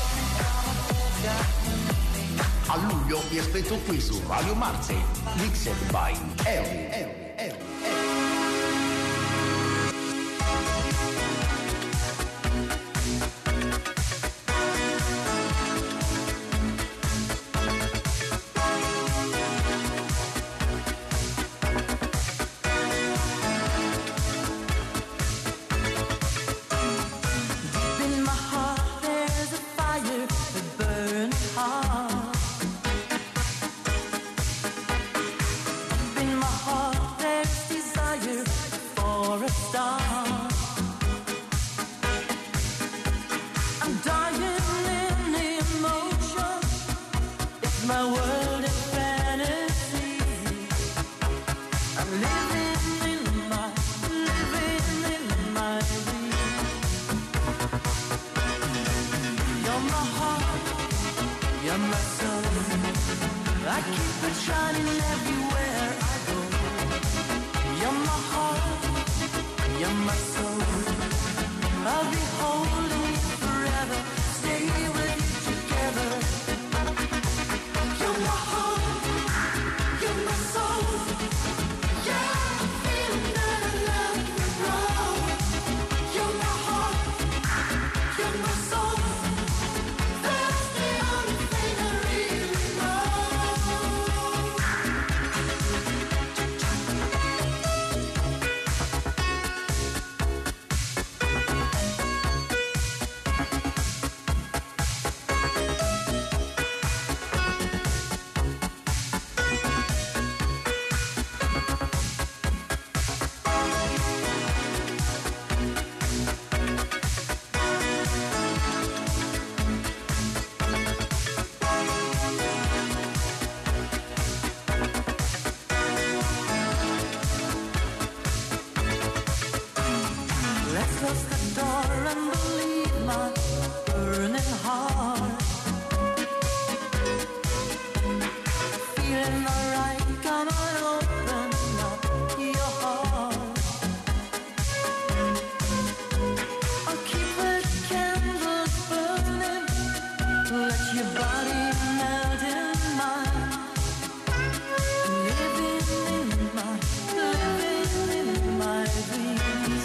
A luglio vi aspetto qui su Radio Marte. Mixed by Harry. You're my soul. I keep it shining everywhere I go. You're my heart. You're my soul. I'll be holding you forever. Stay with you together. You're my heart. You're my soul. Yeah, I'm feeling that I love you wrong. You're my heart. You're my soul. That's the only thing I really know. Let's close the door and believe my burning heart. Feeling alright, come on, open up your heart. I'll keep the candles burning. Let your body melt in mine. Living in my dreams.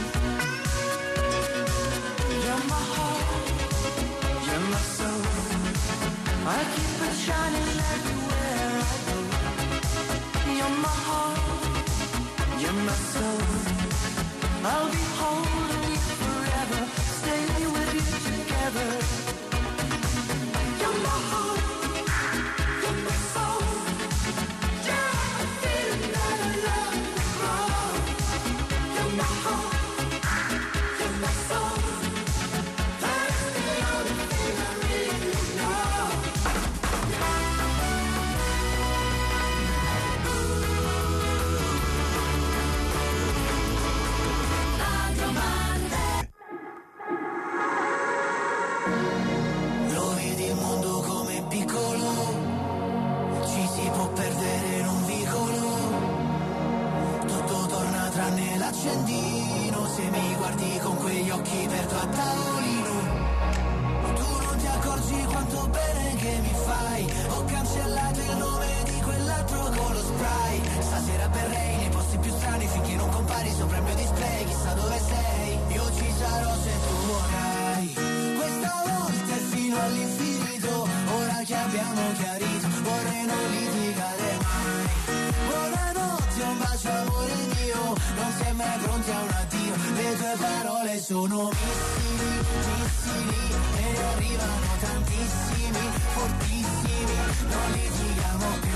You're my heart, you're my soul. I keep it shining everywhere I go. You're my heart, you're my soul. I'll be holding you forever, stay with you together. You're my heart, you're my soul. Yeah, I'm feeling that I love you wrong. You're my heart, you're my soul. That's the only thing I really know. Lo vedi il mondo come piccolo, ci si può perdere in un vicolo, tutto torna tranne l'accendino, se mi guardi con quegli occhi perdo a tavolino, tu non ti accorgi quanto bene che mi fai, ho cancellato il nome di quell'altro con lo spray, stasera berrei nei posti più strani finché non compari sopra il mio display, chissà dove sei, io ci sarò se tu vorrai, questa volta è fino all'infinito, ora che abbiamo chiarito, vorrei non litigare mai, buonanotte, un bacio amore mio, non si è mai pronti a un addio, le tue parole sono missili, missili, e ne arrivano tantissimi, fortissimi, non litighiamo più,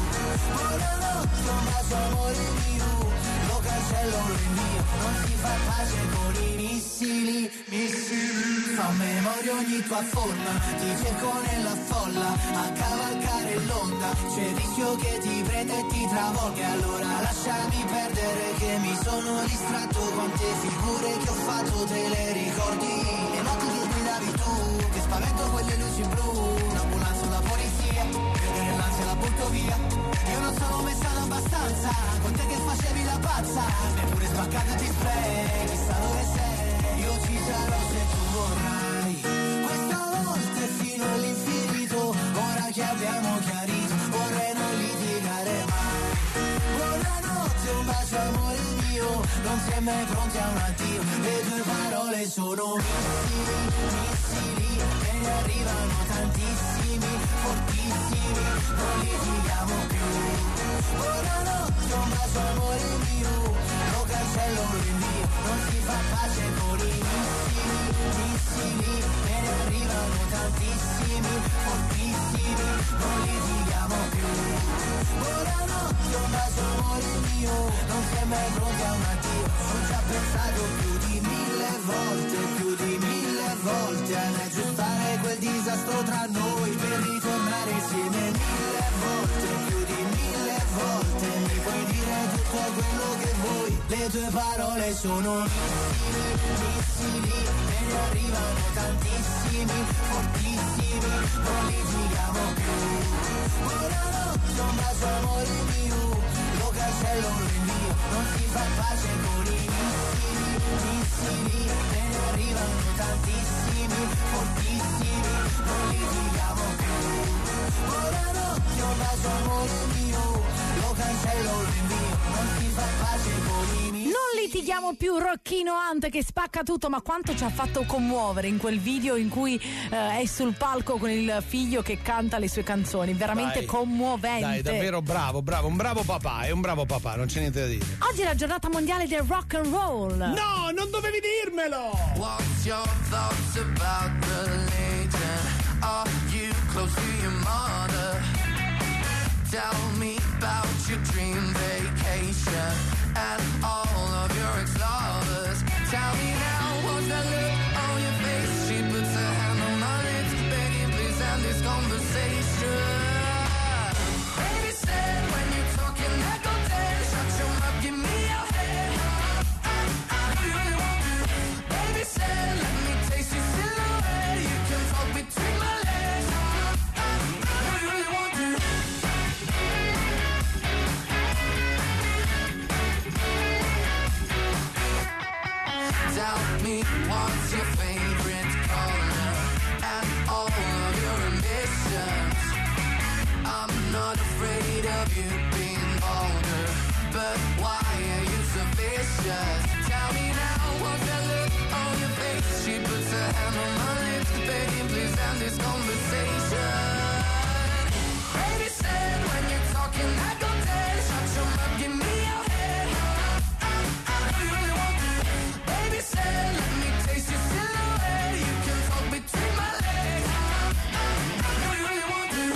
buonanotte, un bacio amore mio, lo cancello, lo rinvio, non si fa pace con i missili, missili. Fa memoria ogni tua forma, ti cerco nella folla, a cavalcare l'onda, c'è il rischio che ti prenda e ti travolga, allora lasciami perdere che mi sono distratto, quante figure che ho fatto te le ricordi, le notti che guidavi tu, che spavento quelle luci blu, un'ambulanza, una polizia, e nell'ansia la butto via, io non sono messa abbastanza, con te che facevi la pazza, neppure spaccato il display, chissà dove sei, io ci sarò se tu vorrai, questa volta è fino all'infinito, ora che abbiamo chiarito, vorrei non litigare mai, buonanotte, un bacio amore mio, non si è mai pronti a un addio, le tue parole sono missili, missili, e ne arrivano tantissimi, fortissimi, non litighiamo più, buonanotte, un bacio amore mio, lo cancello, lo rinvio, non si fa pace con i missili, missili, e ne arrivano tantissimi, fortissimi, non litighiamo più, buonanotte, un bacio amore mio, non si è mai pronti a un addio, ho già pensato più di 1000 volte, ad aggiustare quel disastro tra noi, per ritornare insieme 1000 volte, più di 1000 volte, mi puoi dire tutto quello che vuoi, le tue parole sono missili, missili, e ne arrivano tantissimi, fortissimi, non litighiamo più. Buonanotte, un bacio amore mio, lo cancello, lo rinvio, non si fa pace con i missili, te ne arrivano tantissimi, fortissimi, non litighiamo più. Buonanotte, un bacio amore mio, lo cancello, lo rinvio, non si fa pace con i missili. Non litighiamo più, Rocchino Hunt che spacca tutto, ma quanto ci ha fatto commuovere in quel video in cui è sul palco con il figlio che canta le sue canzoni, veramente commovente. Dai, davvero bravo, un bravo papà, non c'è niente da dire. Oggi è la giornata mondiale del rock and roll. No, non dovevi dirmelo! What's your thoughts about religion? Are you close to your mother? Tell me about your dream vacation and all of your ex-lovers. Tell me now, what's that look on your face? She puts her hand on my lips, begging please end this conversation. Baby said when you're talking that go dead, shut your mouth, give me your head. You really want to. Baby said let me taste your silhouette. You can talk between my legs. You really want to. Tell me what's your favorite color and all of your ambitions. I'm not afraid of you being older, but why are you so vicious? Tell me now, what's that look on your face? She puts her hand on my lips, begging please end this conversation. Baby said when you're talking I go dead, shut your mouth, give me your head. You really want to. Baby said let me taste your silhouette. You can talk between my legs. You really want to.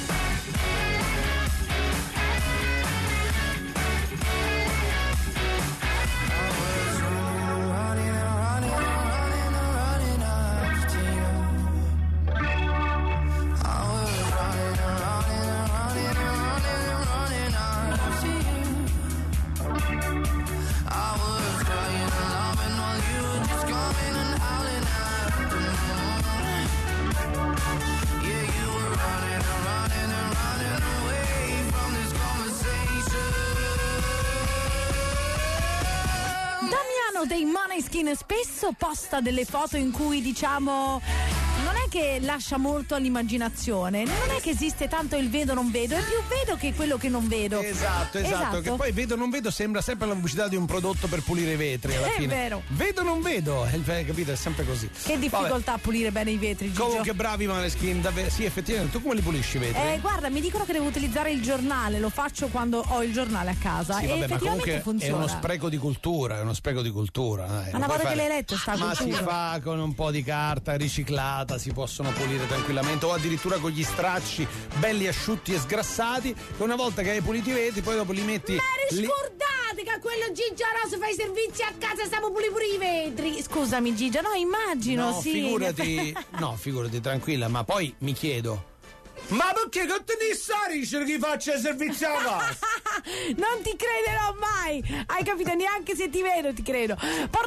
Dei Måneskin spesso posta delle foto in cui diciamo non è che lascia molto all'immaginazione, non è che esiste tanto il vedo non vedo, è più vedo che quello che non vedo. Esatto, che poi vedo non vedo sembra sempre la pubblicità di un prodotto per pulire i vetri alla fine. È vero. Vedo non vedo, capito, è sempre così. Che difficoltà a pulire bene i vetri, Gigio. Comunque bravi Måneskin, davvero. Sì, effettivamente, tu come li pulisci i vetri? Guarda, mi dicono che devo utilizzare il giornale, lo faccio quando ho il giornale a casa. Sì, e vabbè, effettivamente ma comunque funziona. È uno spreco di cultura, Dai, Ma una volta che l'hai letto sta Ma cultura. si fa con un po' di carta riciclata, si possono pulire tranquillamente, o addirittura con gli stracci belli asciutti e sgrassati, che una volta che hai pulito i vetri poi dopo li metti. Ma scordate che a quello Gigio Rosso fa i servizi a casa, stiamo pure i vetri. Scusami Gigio, no, immagino, No, sì. figurati tranquilla, ma poi mi chiedo, ma perché che te ne sai dice che faccia servizio a casa? Non ti crederò mai, hai capito? Neanche se ti vedo ti credo.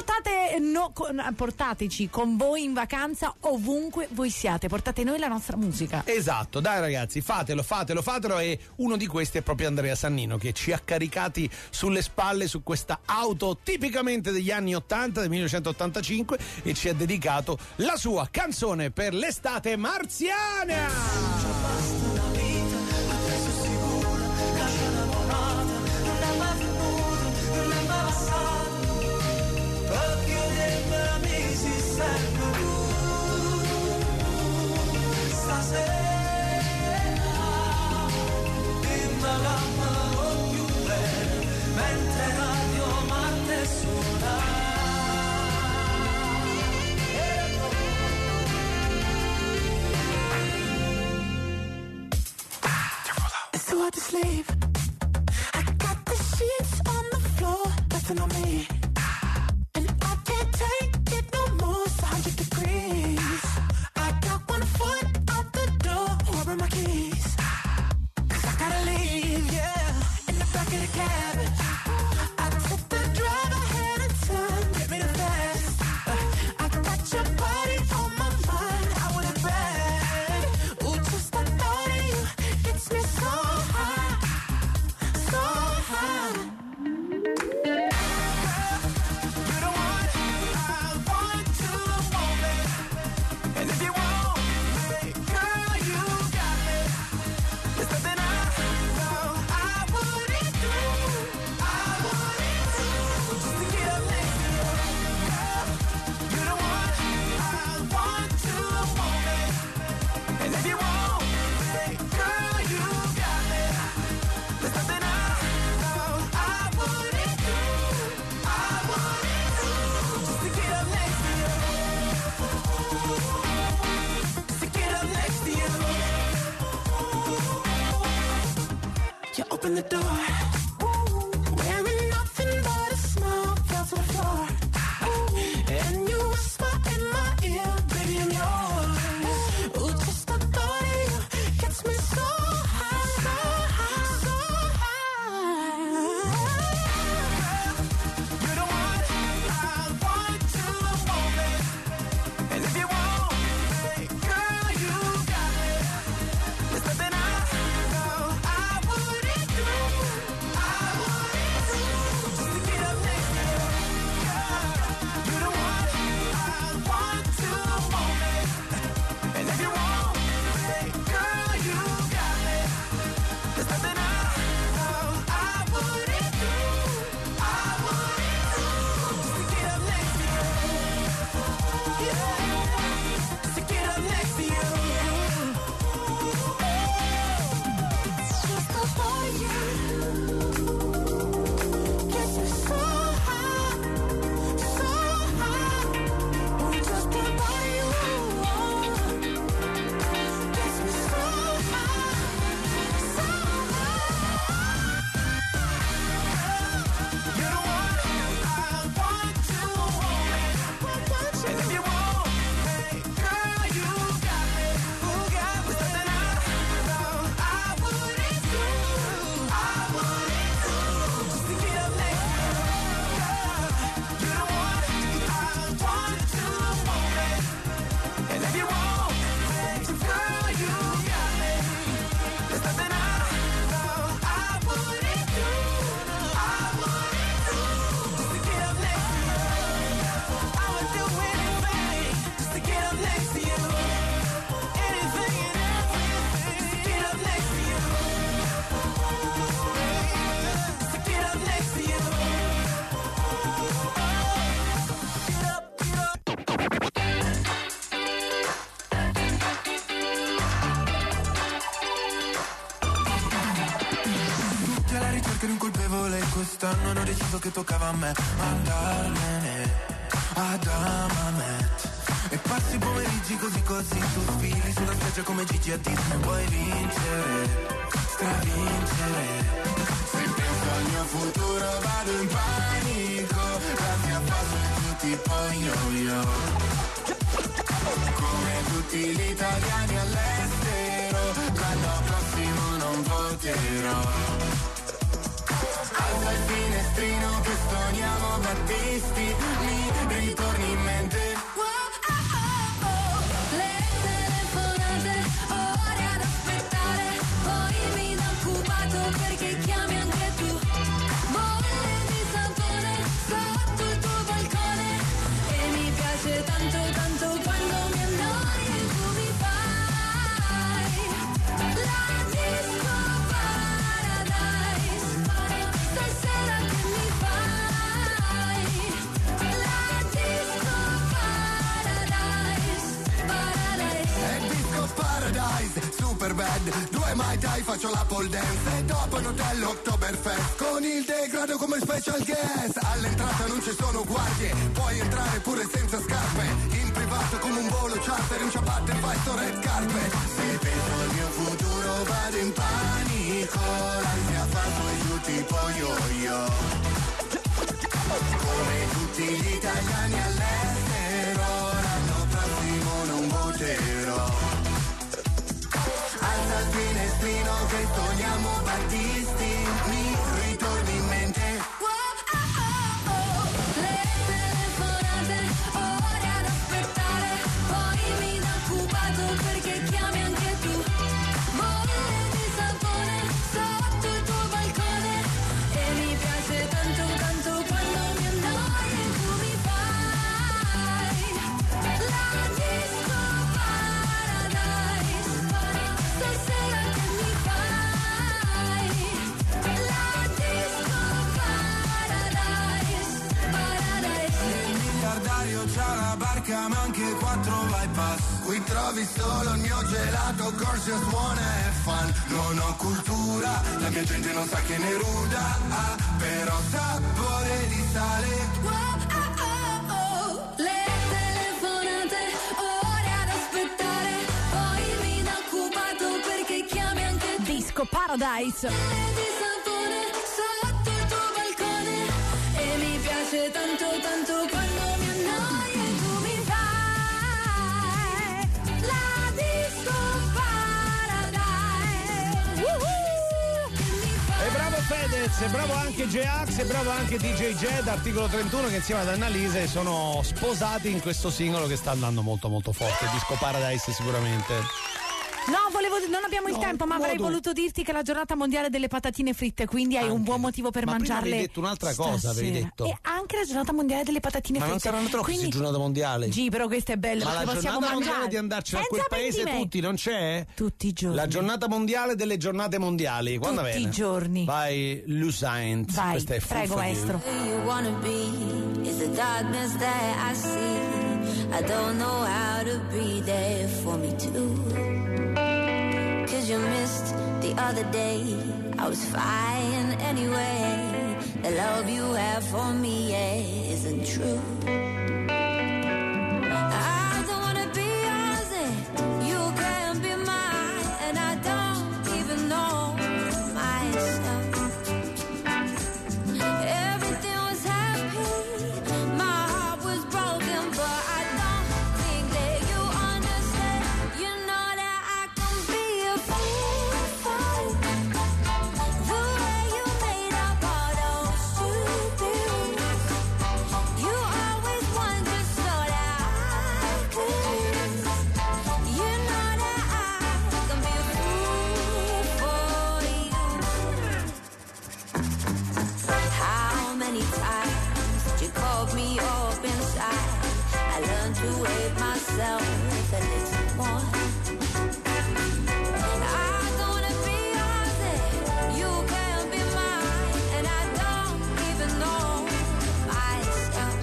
Portateci con voi in vacanza ovunque voi siate, portate noi la nostra musica. Esatto, dai ragazzi, fatelo, e uno di questi è proprio Andrea Sannino, che ci ha caricati sulle spalle su questa auto tipicamente degli anni 80, del 1985, e ci ha dedicato la sua canzone per l'estate marziana. Basta una vita, adesso sicuro, lascia la buonata, non è mai venuto, non è mai passato. Occhio dei miei si serve stasera, dimmi l'amore più bene, mentre Radio Marte suona. So hard to sleep. I got the sheets on the floor, nothing on me. And I can't take it no more, it's 100 degrees. I got 1 foot out the door, where are my keys? 'Cause I gotta leave, yeah. In the back of the cab, I took the drive ahead of time, get me the fast. I got your body on my mind, I want it bad. Ooh, open the door. Wearing nothing but a small velvet floor. And you whisper in my ear, baby, I'm yours. Ooh, just the thought of you gets me so high, so high, so high. You're the one I want to want it. And if you want it, girl, you got it. There's nothing I know I wouldn't do. I wouldn't do just to get up next to you. Girl, you're the one I want to want it. And if you want it, girl, you got it. There's nothing I know I wouldn't do. I wouldn't do just to get up next to you. Yeah, just to get up next to you. Just the thought of you gets me so high, so high. Oh, just the thought of you gets me so high, so high. You're the one I want to want it. And if you want it, girl, you got it. Who got me? There's nothing I know I wouldn't do. I wouldn't do just to get up next to you. Girl, you're the one I want to want it. And if you want it, girl, you got it. There's nothing I know I wouldn't do. I wouldn't do just to get up next to you. I would do anything just to get up next to you. Anything and everything just to get up next to you. Just to get up next to you. Tutti alla ricerca di un colpevole, quest'anno hanno deciso che toccava a me andarmene ad Amamet. E passi i pomeriggi così così, tu sfili sulla spiaggia come Gigi a Disney. Vuoi vincere, stravincere. Se penso al mio futuro vado in panico, l'ansia fa su e giù tipo yo-yo. Come tutti gli italiani all'estero, l'anno prossimo non voterò. Alza il finestrino che stoniamo Battisti, mi ritorni in mente. Le telefonate, ore ad aspettare, poi mi dà occupato perché chiami anche tu. Bolle di sapone sotto il tuo balcone e mi piace tanto tanto quando mi annoi e tu mi fai la disco paradise. Stasera che mi fai la disco paradise, paradise. È disco paradise, super bad. Due Mai Tai, faccio la pole dance. E dopo in hotel Oktoberfest con il degrado come special guest. All'entrata non ci sono guardie, puoi entrare pure senza scarpe. In privato come un volo charter, in ciabatte fai sto red carpet. Se penso al mio futuro vado in panico, l'ansia fa su e giù tipo yo-yo. Come tutti gli italiani all'estero, l'anno prossimo non voterò. Alza il finestrino che sogniamo Battisti, mi ritorni in mente. Le telefonate, ore ad aspettare, poi mi dà occupato perché chiami anche tu. Bolle di sapone sotto il tuo balcone e mi piace tanto tanto quando mi annoi e tu mi fai la disco paradise. Stasera che mi fai la disco paradise, paradise. Il miliardario c'ha la barca ma anche 4 bypass. Qui trovi solo il mio gelato, Gorgeous One e fun. Non ho cultura, la mia gente non sa che ne ruda, però sapore di sale. Le telefonate, ore ad aspettare, poi mi dà occupato perché chiami anche Disco Paradise. di sapone piace tanto tanto quando mi annoio e tu mi fai la disco paradise. E bravo Fedez, e bravo anche J-Ax, e bravo anche DJ Jed, articolo 31, che insieme ad Annalise sono sposati in questo singolo che sta andando molto molto forte. Disco Paradise sicuramente. No, non abbiamo il tempo, ma avrei voluto dirti che è la giornata mondiale delle patatine fritte, quindi hai un buon motivo per mangiarle. Ma avevi detto un'altra cosa, avevi detto. E anche la giornata mondiale delle patatine fritte. Ma non saranno troppi quindi... giornata mondiale. Sì, però questa è bella, ma perché la possiamo giornata mangiare mondiale di andarcene a quel paese tutti, non c'è? Tutti i giorni. La giornata mondiale delle giornate mondiali, quando tutti viene? i giorni. Vai, Lusaint. Vai, questa è prego maestro. You wanna be is the darkness that I see. I don't know how to be there for me too. 'Cause you missed the other day. I was fine anyway. The love you have for me isn't true. I don't wanna be yours, you can't be mine, and I don't even know myself. Everything was happy, my heart was broken, but I don't think that you understand. You know that I can be a fool for you. The way you made up all those stupid rules. You always want just so that I could. You know that I can be a fool for you. How many times did you call me up inside? I learned to hate myself a little more. I don't wanna be yours, you can't be mine, and I don't even know myself.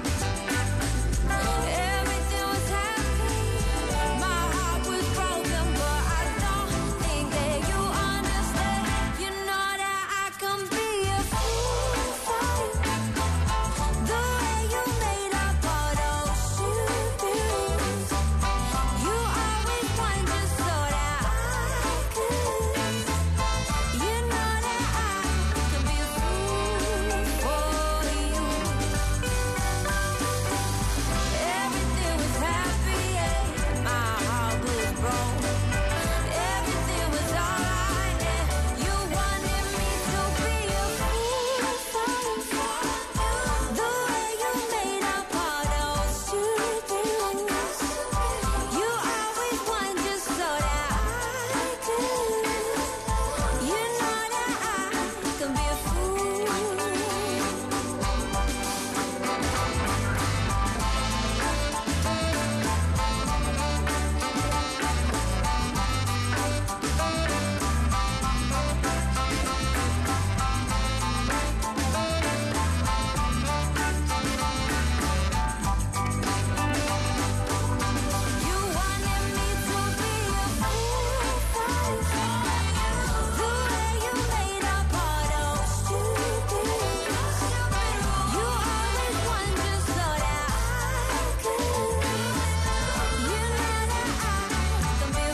Everything was happy, my heart was broken, but I don't think that you understand. You know that I can be a fool for you. The way you made up all those stupid rules. You always want just so that I could. You know that I can be a fool for you. Everything was happy, my heart was broke. Everything was alright, you wanted me to be a fool for you. The way you made up all those stupid rules. You always want just so that I could. You know that I can be a fool. You wanted me to be a fool for you. The way you made up all those stupid rules. You always want just so that I could. You know that I can be a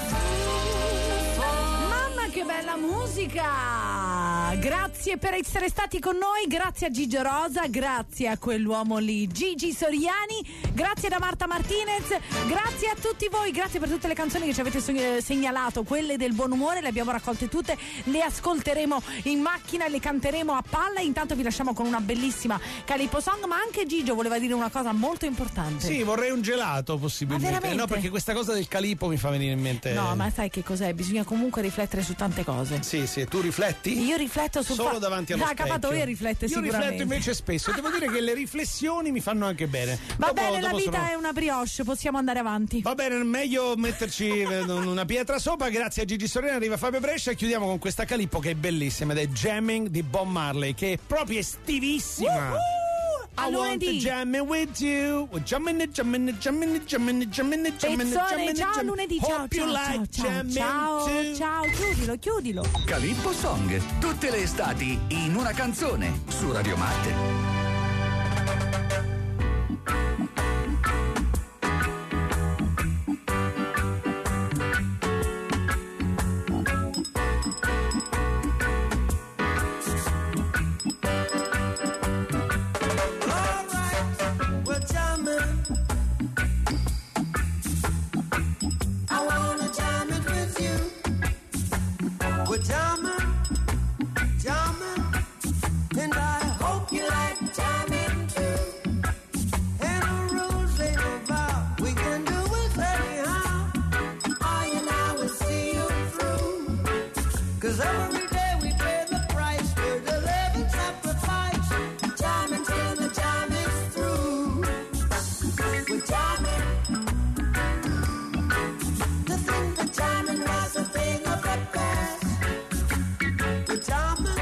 fool for you. Mamma che bella musica! Grazie per essere stati con noi, grazie a Gigio Rosa, grazie a quell'uomo lì Gigi Soriani, grazie da Marta Martinez, grazie a tutti voi, grazie per tutte le canzoni che ci avete segnalato, quelle del buon umore, le abbiamo raccolte tutte, le ascolteremo in macchina, le canteremo a palla. Intanto vi lasciamo con una bellissima Calippo Song, ma anche Gigio voleva dire una cosa molto importante. Sì, vorrei un gelato possibilmente. Ma veramente? No, perché questa cosa del Calippo mi fa venire in mente. No, ma sai che cos'è? Bisogna comunque riflettere su tante cose. Sì, tu rifletti? Io rifletto sul solo davanti allo specchio. Capatoia riflette Io sicuramente. rifletto invece spesso. Devo dire che le riflessioni mi fanno anche bene. Va Dopo- bene, la dopo vita sono- è una brioche, possiamo andare avanti. Va bene, meglio metterci una pietra sopra. Grazie a Gigi Soriani, arriva Fabio Brescia e chiudiamo con questa Calippo che è bellissima ed è Jamming di Bob Marley, che è proprio estivissima. A I want to lunedì. jam it with you. Jamming it, jamming it, jamming it, jamming it, jamming it, jamming it, Pezzone, jamming it, ciao jamming it. lunedì, ciao, Hope you ciao, like ciao, jamming ciao, too. ciao, chiudilo. Calippo Song, tutte le estati in una canzone su Radio Marte. Love 'Cause every day we pay the price for the living sacrifice. Jamming till the jam is through. We're jamming. The thing that jamming was a thing of the past. We're jamming.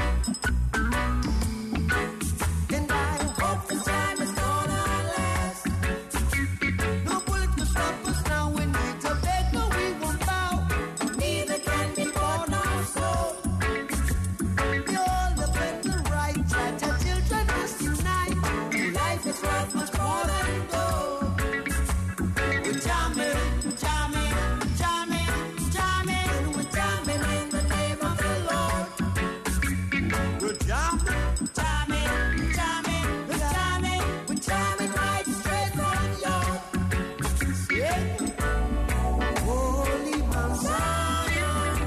And I hope the time is gonna last. No bullet to stop us now. We need to beg, but we won't bow. Neither can be born our soul. We all live in the right. Let our children us unite. Life is worth much more than gold. We're jamming, jamming, jamming, jamming. We're jamming in the name of the Lord. We're jamming, jamming, jamming, we're jamming, we're jamming right straight from your. Yeah. Holy Mount Zion,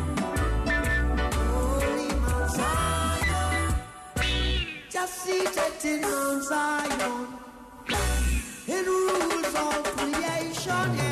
Holy Mount Zion, just seated in Mount Zion, it rules all creation.